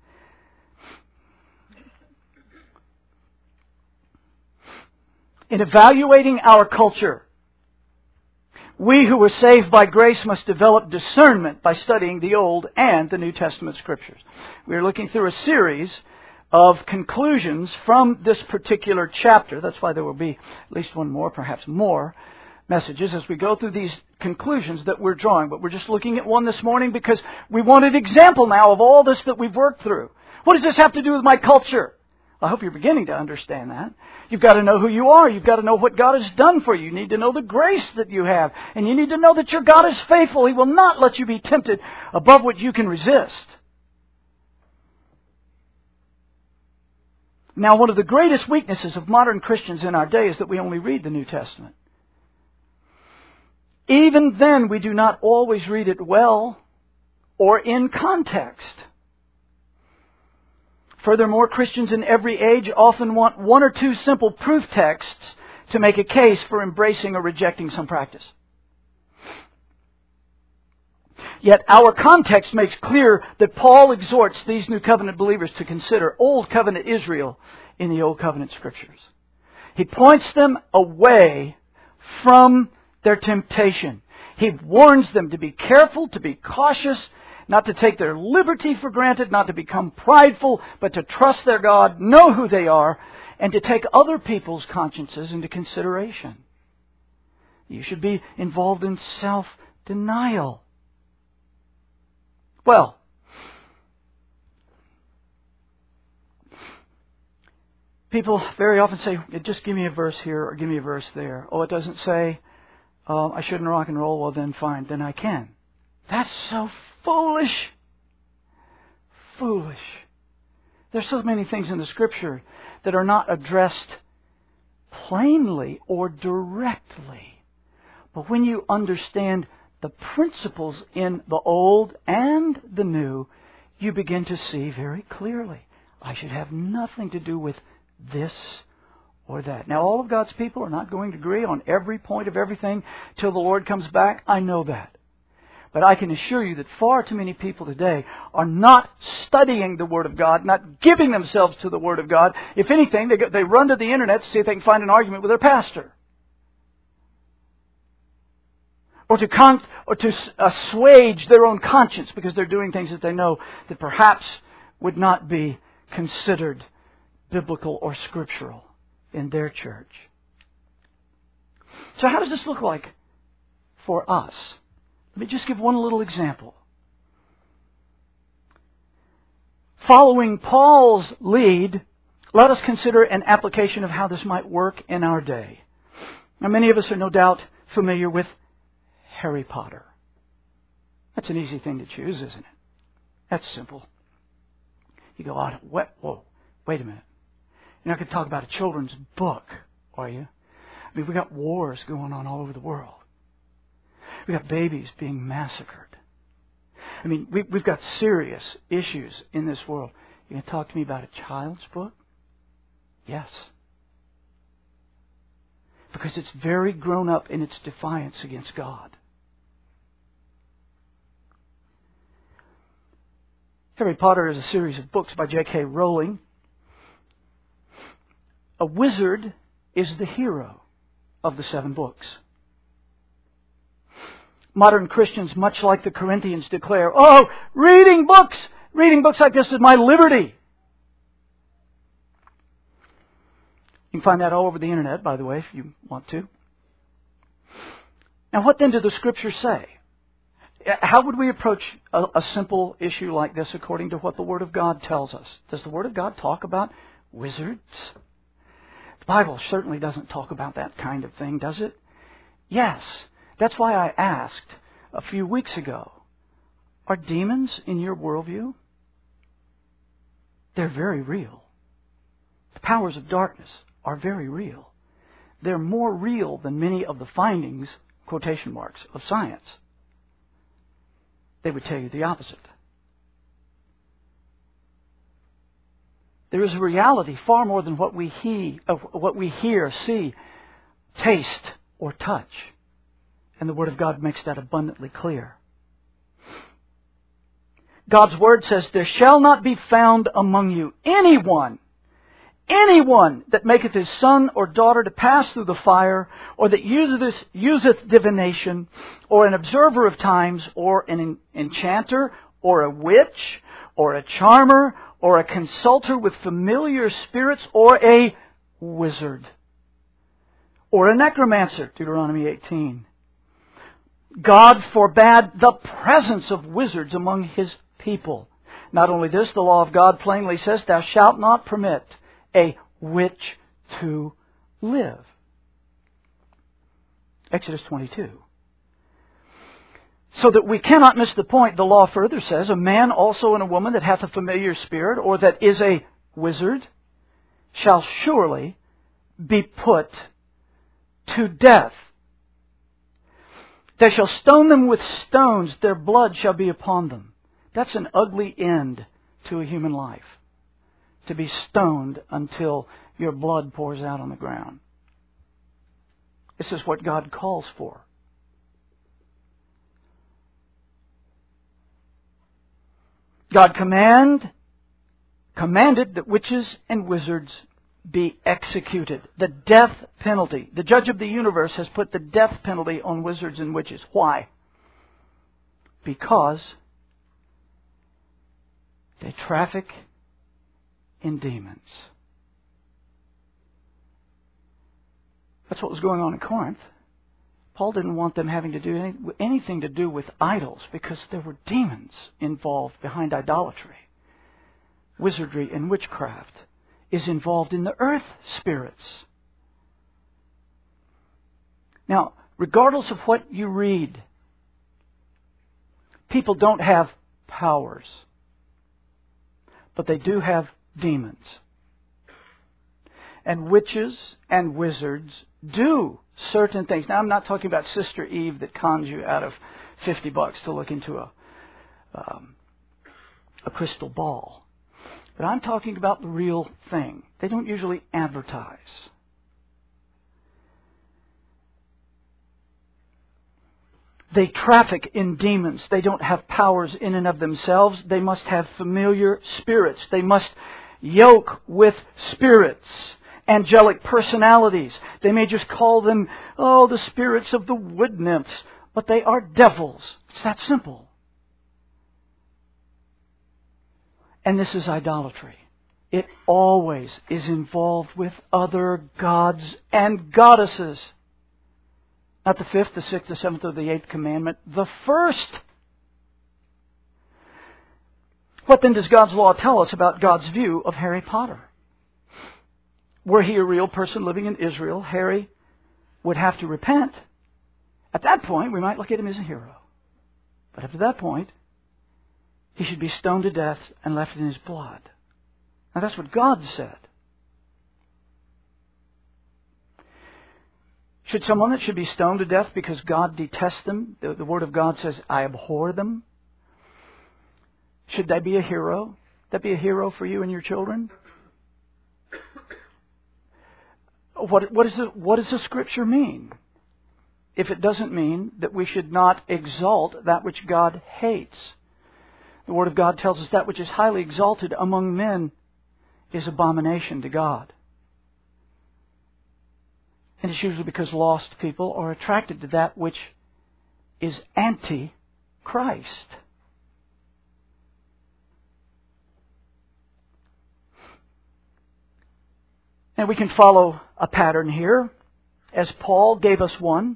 In evaluating our culture, we who were saved by grace must develop discernment by studying the Old and the New Testament Scriptures. We are looking through a series of conclusions from this particular chapter. That's why there will be at least one more, perhaps more, messages as we go through these conclusions that we're drawing. But we're just looking at one this morning because we want an example now of all this that we've worked through. What does this have to do with my culture? I hope you're beginning to understand that. You've got to know who you are. You've got to know what God has done for you. You need to know the grace that you have. And you need to know that your God is faithful. He will not let you be tempted above what you can resist. Now, one of the greatest weaknesses of modern Christians in our day is that we only read the New Testament. Even then, we do not always read it well or in context. Furthermore, Christians in every age often want one or two simple proof texts to make a case for embracing or rejecting some practice. Yet our context makes clear that Paul exhorts these New Covenant believers to consider Old Covenant Israel in the Old Covenant Scriptures. He points them away from their temptation. He warns them to be careful, to be cautious, not to take their liberty for granted, not to become prideful, but to trust their God, know who they are, and to take other people's consciences into consideration. You should be involved in self-denial. Well, people very often say, just give me a verse here or give me a verse there. Oh, it doesn't say, um, I shouldn't rock and roll. Well, then fine, then I can. That's so foolish. Foolish. There's so many things in the Scripture that are not addressed plainly or directly. But when you understand the principles in the Old and the New, you begin to see very clearly, I should have nothing to do with this or that. Now, all of God's people are not going to agree on every point of everything till the Lord comes back. I know that. But I can assure you that far too many people today are not studying the Word of God, not giving themselves to the Word of God. If anything, they, go, they run to the internet to see if they can find an argument with their pastor. Or to, con- or to assuage their own conscience because they're doing things that they know that perhaps would not be considered biblical or scriptural in their church. So how does this look like for us? Let me just give one little example. Following Paul's lead, let us consider an application of how this might work in our day. Now, many of us are no doubt familiar with Harry Potter. That's an easy thing to choose, isn't it? That's simple. You go, oh, whoa, wait a minute. You're not going to talk about a children's book, are you? I mean, we've got wars going on all over the world. We've got babies being massacred. I mean, we, we've got serious issues in this world. You're going to talk to me about a child's book? Yes. Because it's very grown up in its defiance against God. Harry Potter is a series of books by J K Rowling. A wizard is the hero of the seven books. Modern Christians, much like the Corinthians, declare, oh, reading books, reading books like this is my liberty. You can find that all over the internet, by the way, if you want to. Now, what then do the Scriptures say? How would we approach a, a simple issue like this according to what the Word of God tells us? Does the Word of God talk about wizards? The Bible certainly doesn't talk about that kind of thing, does it? Yes. That's why I asked a few weeks ago, are demons in your worldview? They're very real. The powers of darkness are very real. They're more real than many of the findings, quotation marks, of science. They would tell you the opposite. There is a reality far more than what we he, uh, what we hear, see, taste, or touch. And the Word of God makes that abundantly clear. God's Word says, there shall not be found among you anyone, anyone that maketh his son or daughter to pass through the fire, or that useth, useth divination, or an observer of times, or an enchanter, or a witch, or a charmer, or a consulter with familiar spirits, or a wizard, or a necromancer, Deuteronomy eighteen. God forbade the presence of wizards among His people. Not only this, the law of God plainly says, thou shalt not permit a witch to live. Exodus twenty-two. So that we cannot miss the point, the law further says, a man also and a woman that hath a familiar spirit, or that is a wizard, shall surely be put to death. They shall stone them with stones, their blood shall be upon them. That's an ugly end to a human life. To be stoned until your blood pours out on the ground. This is what God calls for. God command, commanded that witches and wizards be executed. The death penalty. The judge of the universe has put the death penalty on wizards and witches. Why? Because they traffic in demons. That's what was going on in Corinth. Paul didn't want them having to do any, anything to do with idols because there were demons involved behind idolatry. Wizardry and witchcraft is involved in the earth spirits. Now, regardless of what you read, people don't have powers, but they do have demons. And witches and wizards do certain things. Now, I'm not talking about Sister Eve that cons you out of fifty bucks to look into a, um, a crystal ball. But I'm talking about the real thing. They don't usually advertise. They traffic in demons. They don't have powers in and of themselves. They must have familiar spirits. They must yoke with spirits, angelic personalities. They may just call them, oh, the spirits of the wood nymphs, but they are devils. It's that simple. And this is idolatry. It always is involved with other gods and goddesses. Not the fifth, the sixth, the seventh, or the eighth commandment. The first. What then does God's law tell us about God's view of Harry Potter? Were he a real person living in Israel, Harry would have to repent. At that point, we might look at him as a hero. But up to that point, he should be stoned to death and left in his blood. Now that's what God said. Should someone that should be stoned to death because God detests them, the, the Word of God says, I abhor them, should they be a hero? That be a hero for you and your children? What, what, is the, what does the Scripture mean? If it doesn't mean that we should not exalt that which God hates. The Word of God tells us that which is highly exalted among men is abomination to God. And it's usually because lost people are attracted to that which is anti-Christ. And we can follow a pattern here, as Paul gave us one.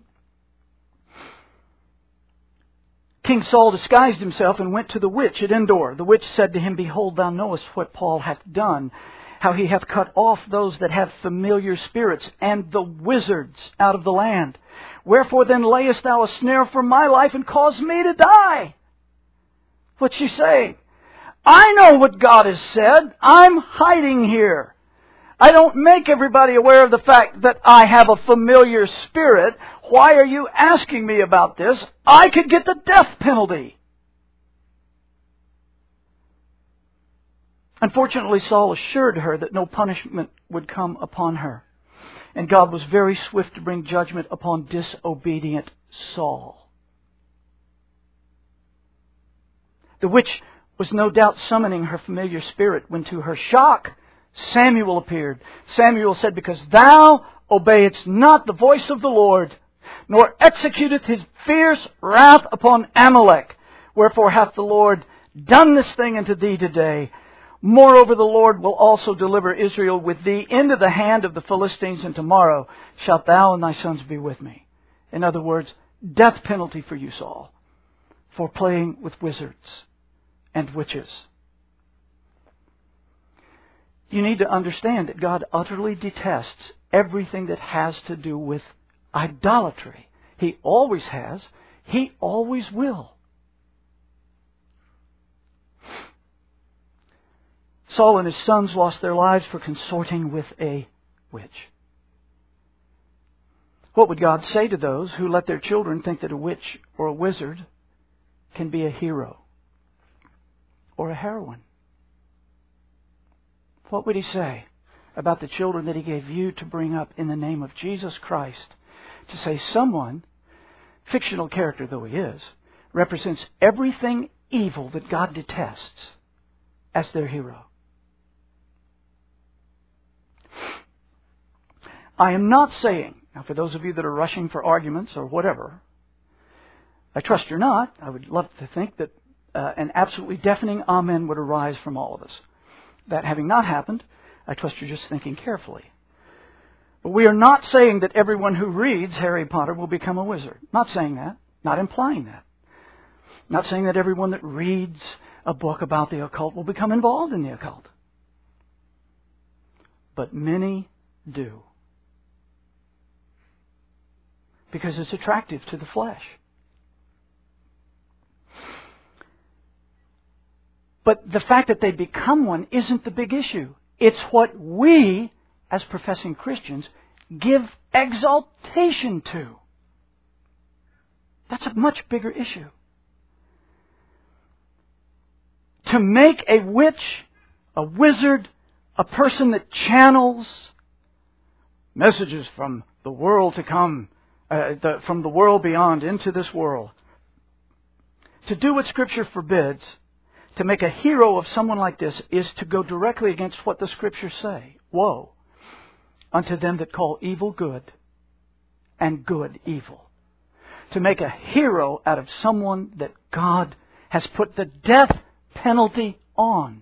King Saul disguised himself and went to the witch at Endor. The witch said to him, Behold, thou knowest what Paul hath done, how he hath cut off those that have familiar spirits, and the wizards out of the land. Wherefore then layest thou a snare for my life, and cause me to die? What's she saying? I know what God has said. I'm hiding here. I don't make everybody aware of the fact that I have a familiar spirit. Why are you asking me about this? I could get the death penalty. Unfortunately, Saul assured her that no punishment would come upon her. And God was very swift to bring judgment upon disobedient Saul. The witch was no doubt summoning her familiar spirit when, to her shock, Samuel appeared. Samuel said, Because thou obeyedst not the voice of the Lord, nor executeth his fierce wrath upon Amalek. Wherefore hath the Lord done this thing unto thee today. Moreover, the Lord will also deliver Israel with thee into the hand of the Philistines, and tomorrow shalt thou and thy sons be with me. In other words, death penalty for you, Saul, for playing with wizards and witches. You need to understand that God utterly detests everything that has to do with idolatry. He always has. He always will. Saul and his sons lost their lives for consorting with a witch. What would God say to those who let their children think that a witch or a wizard can be a hero or a heroine? What would He say about the children that He gave you to bring up in the name of Jesus Christ? To say someone, fictional character though he is, represents everything evil that God detests. as their hero. I am not saying, now for those of you that are rushing for arguments or whatever, I trust you're not. I would love to think that uh, an absolutely deafening amen would arise from all of us. That having not happened, I trust you're just thinking carefully. But we are not saying that everyone who reads Harry Potter will become a wizard. Not saying that. Not implying that. Not saying that everyone that reads a book about the occult will become involved in the occult. But many do. Because it's attractive to the flesh. But the fact that they become one isn't the big issue. It's what we, as professing Christians, give exaltation to. That's a much bigger issue. To make a witch, a wizard, a person that channels messages from the world to come, uh, the, from the world beyond into this world. To do what Scripture forbids, to make a hero of someone like this, is to go directly against what the Scriptures say. Woe unto them that call evil good and good evil. To make a hero out of someone that God has put the death penalty on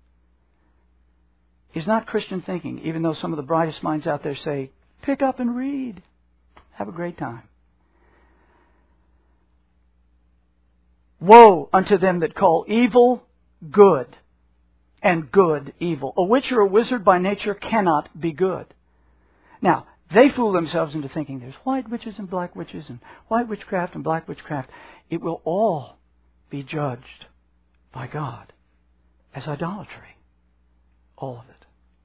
is not Christian thinking, even though some of the brightest minds out there say, pick up and read. Have a great time. Woe unto them that call evil good and good evil. A witch or a wizard by nature cannot be good. Now, they fool themselves into thinking there's white witches and black witches and white witchcraft and black witchcraft. It will all be judged by God as idolatry. All of it.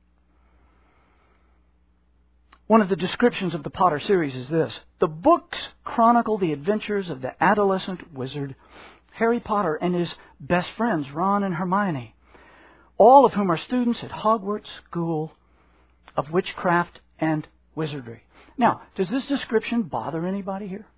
One of the descriptions of the Potter series is this. The books chronicle the adventures of the adolescent wizard Harry Potter and his best friends, Ron and Hermione, all of whom are students at Hogwarts School of Witchcraft and Wizardry. Now, does this description bother anybody here?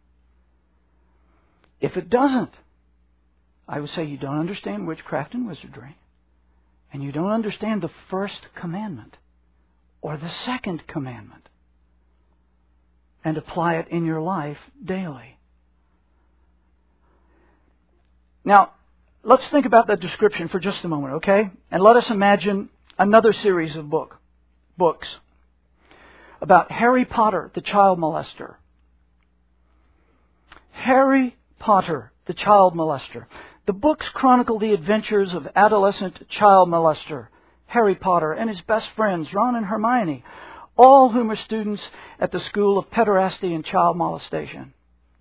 If it doesn't, I would say you don't understand witchcraft and wizardry, and you don't understand the first commandment or the second commandment, and apply it in your life daily. Now, let's think about that description for just a moment, okay? And let us imagine another series of book, books about Harry Potter, the child molester. Harry Potter, the child molester. The books chronicle the adventures of adolescent child molester Harry Potter and his best friends, Ron and Hermione, all whom are students at the School of Pederasty and Child Molestation.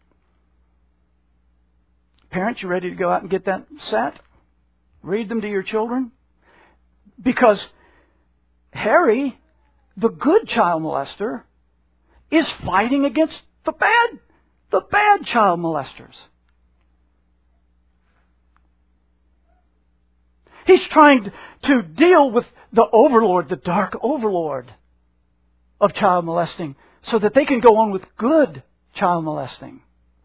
Parents, you ready to go out and get that set? Read them to your children? Because Harry, the good child molester, is fighting against the bad, the bad child molesters. He's trying to deal with the overlord, the dark overlord of child molesting, so that they can go on with good child molesting.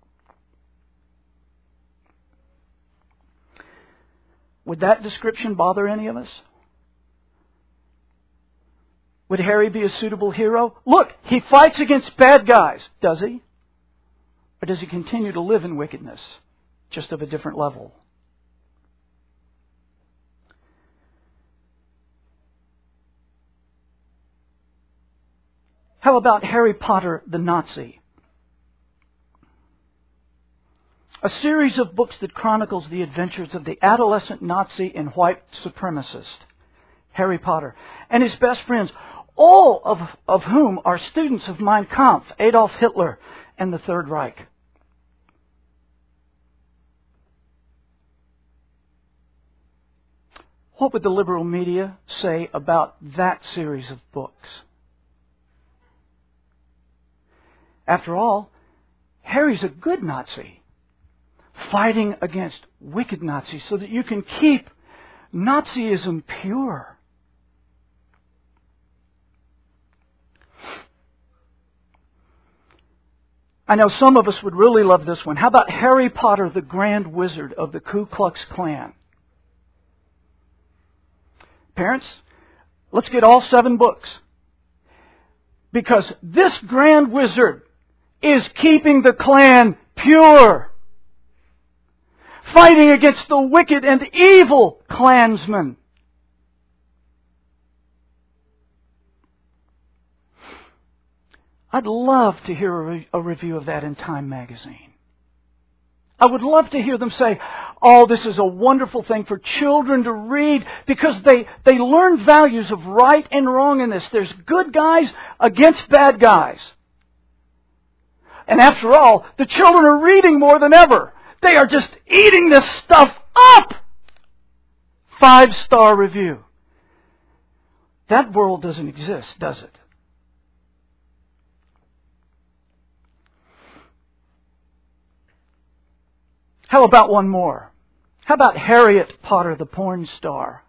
Would that description bother any of us? Would Harry be a suitable hero? Look, he fights against bad guys, does he? Or does he continue to live in wickedness, just of a different level? How about Harry Potter the Nazi? A series of books that chronicles the adventures of the adolescent Nazi and white supremacist, Harry Potter, and his best friends, all of, of whom are students of Mein Kampf, Adolf Hitler, and the Third Reich. What would the liberal media say about that series of books? After all, Harry's a good Nazi, fighting against wicked Nazis so that you can keep Nazism pure. I know some of us would really love this one. How about Harry Potter, the Grand Wizard of the Ku Klux Klan? Parents, let's get all seven books. Because this grand wizard is keeping the clan pure. Fighting against the wicked and evil clansmen. I'd love to hear a, re- a review of that in Time magazine. I would love to hear them say, oh, this is a wonderful thing for children to read because they, they learn values of right and wrong in this. There's good guys against bad guys. And after all, the children are reading more than ever. They are just eating this stuff up. Five-star review. That world doesn't exist, does it? How about one more? How about Harriet Potter, the porn star?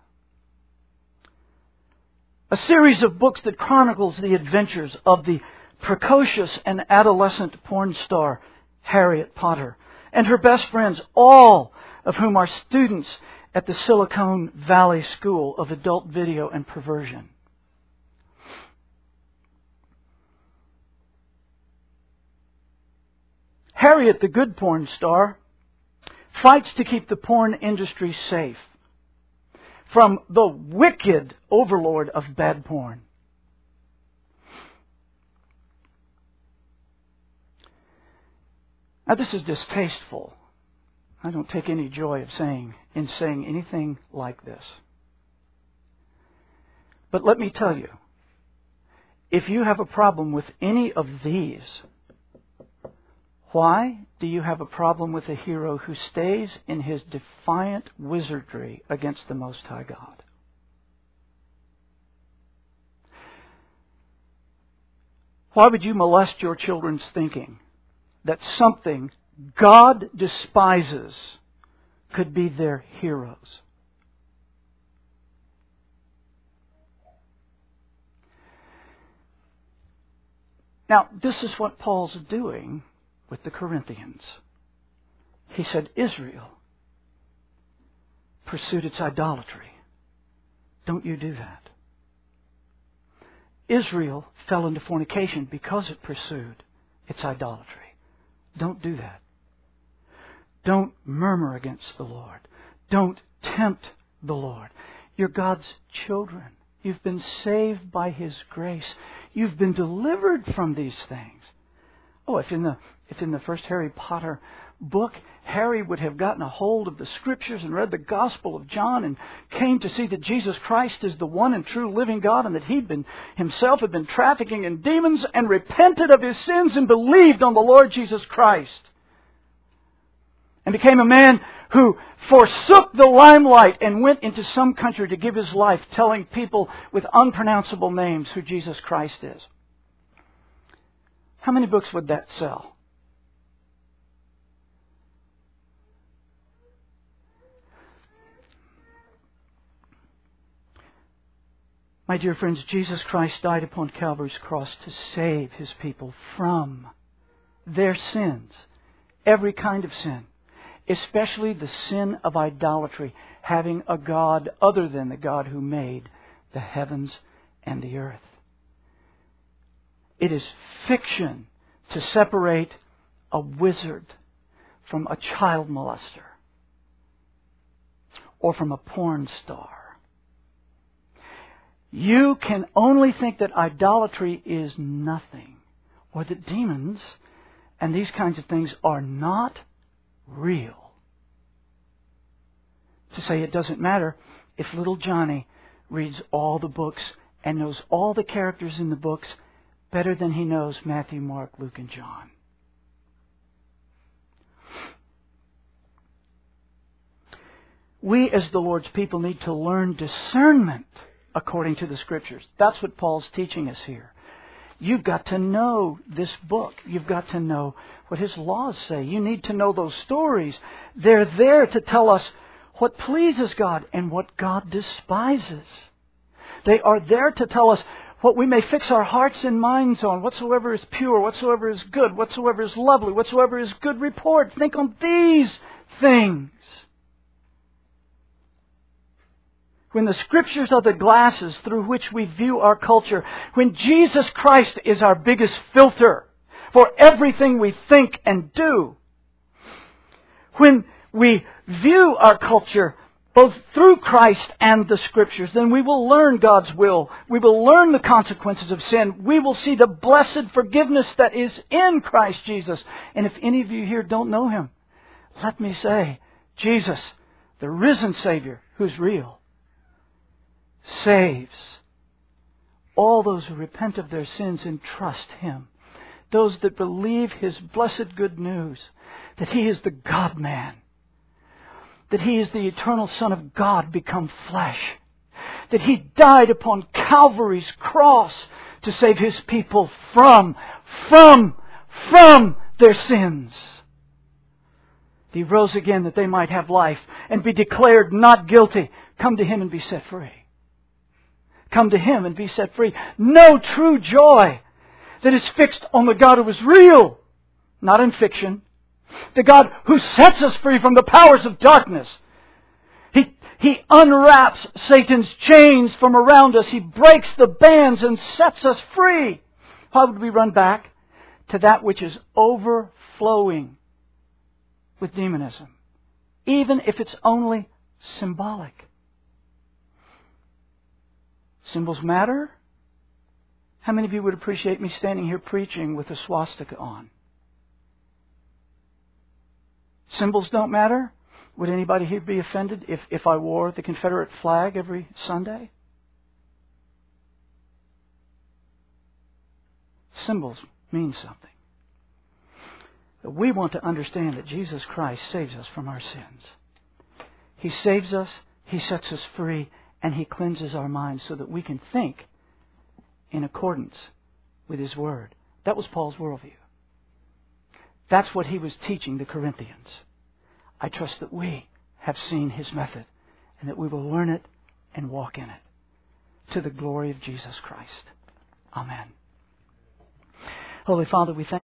A series of books that chronicles the adventures of the precocious and adolescent porn star Harriet Potter and her best friends, all of whom are students at the Silicon Valley School of Adult Video and Perversion. Harriet, the good porn star, fights to keep the porn industry safe from the wicked overlord of bad porn. Now, this is distasteful. I don't take any joy of saying in saying anything like this. But let me tell you, if you have a problem with any of these, why do you have a problem with a hero who stays in his defiant wizardry against the Most High God? Why would you molest your children's thinking that something God despises could be their heroes? Now, this is what Paul's doing with the Corinthians. He said, Israel pursued its idolatry. Don't you do that. Israel fell into fornication because it pursued its idolatry. Don't do that. Don't murmur against the Lord. Don't tempt the Lord. You're God's children. You've been saved by His grace. You've been delivered from these things. Oh, if in the if in the first Harry Potter book, Harry would have gotten a hold of the Scriptures and read the Gospel of John and came to see that Jesus Christ is the one and true living God and that he'd been himself had been trafficking in demons and repented of his sins and believed on the Lord Jesus Christ. And became a man who forsook the limelight and went into some country to give his life telling people with unpronounceable names who Jesus Christ is. How many books would that sell? My dear friends, Jesus Christ died upon Calvary's cross to save His people from their sins, every kind of sin, especially the sin of idolatry, having a God other than the God who made the heavens and the earth. It is fiction to separate a wizard from a child molester or from a porn star. You can only think that idolatry is nothing, or that demons and these kinds of things are not real. To say it doesn't matter if little Johnny reads all the books and knows all the characters in the books better than he knows Matthew, Mark, Luke, and John. We as the Lord's people need to learn discernment according to the Scriptures. That's what Paul's teaching us here. You've got to know this book. You've got to know what His laws say. You need to know those stories. They're there to tell us what pleases God and what God despises. They are there to tell us what we may fix our hearts and minds on, whatsoever is pure, whatsoever is good, whatsoever is lovely, whatsoever is good report. Think on these things. when the Scriptures are the glasses through which we view our culture, when Jesus Christ is our biggest filter for everything we think and do, when we view our culture both through Christ and the Scriptures, then we will learn God's will. We will learn the consequences of sin. We will see the blessed forgiveness that is in Christ Jesus. And if any of you here don't know Him, let me say, Jesus, the risen Savior, who's real, saves all those who repent of their sins and trust Him. Those that believe His blessed good news, that He is the God-man, that He is the eternal Son of God become flesh, that He died upon Calvary's cross to save His people from, from, from their sins. He rose again that they might have life and be declared not guilty. Come to Him and be set free. Come to Him and be set free. Know true joy that is fixed on the God who is real, not in fiction. The God who sets us free from the powers of darkness. He, he unwraps Satan's chains from around us. He breaks the bands and sets us free. Why would we run back to that which is overflowing with demonism, even if it's only symbolic? Symbols matter. How many of you would appreciate me standing here preaching with a swastika on? Symbols don't matter. Would anybody here be offended if, if I wore the Confederate flag every Sunday? Symbols mean something. But we want to understand that Jesus Christ saves us from our sins. He saves us, He sets us free, and He cleanses our minds so that we can think in accordance with His Word. That was Paul's worldview. That's what he was teaching the Corinthians. I trust that we have seen His method and that we will learn it and walk in it to the glory of Jesus Christ. Amen. Holy Father, we thank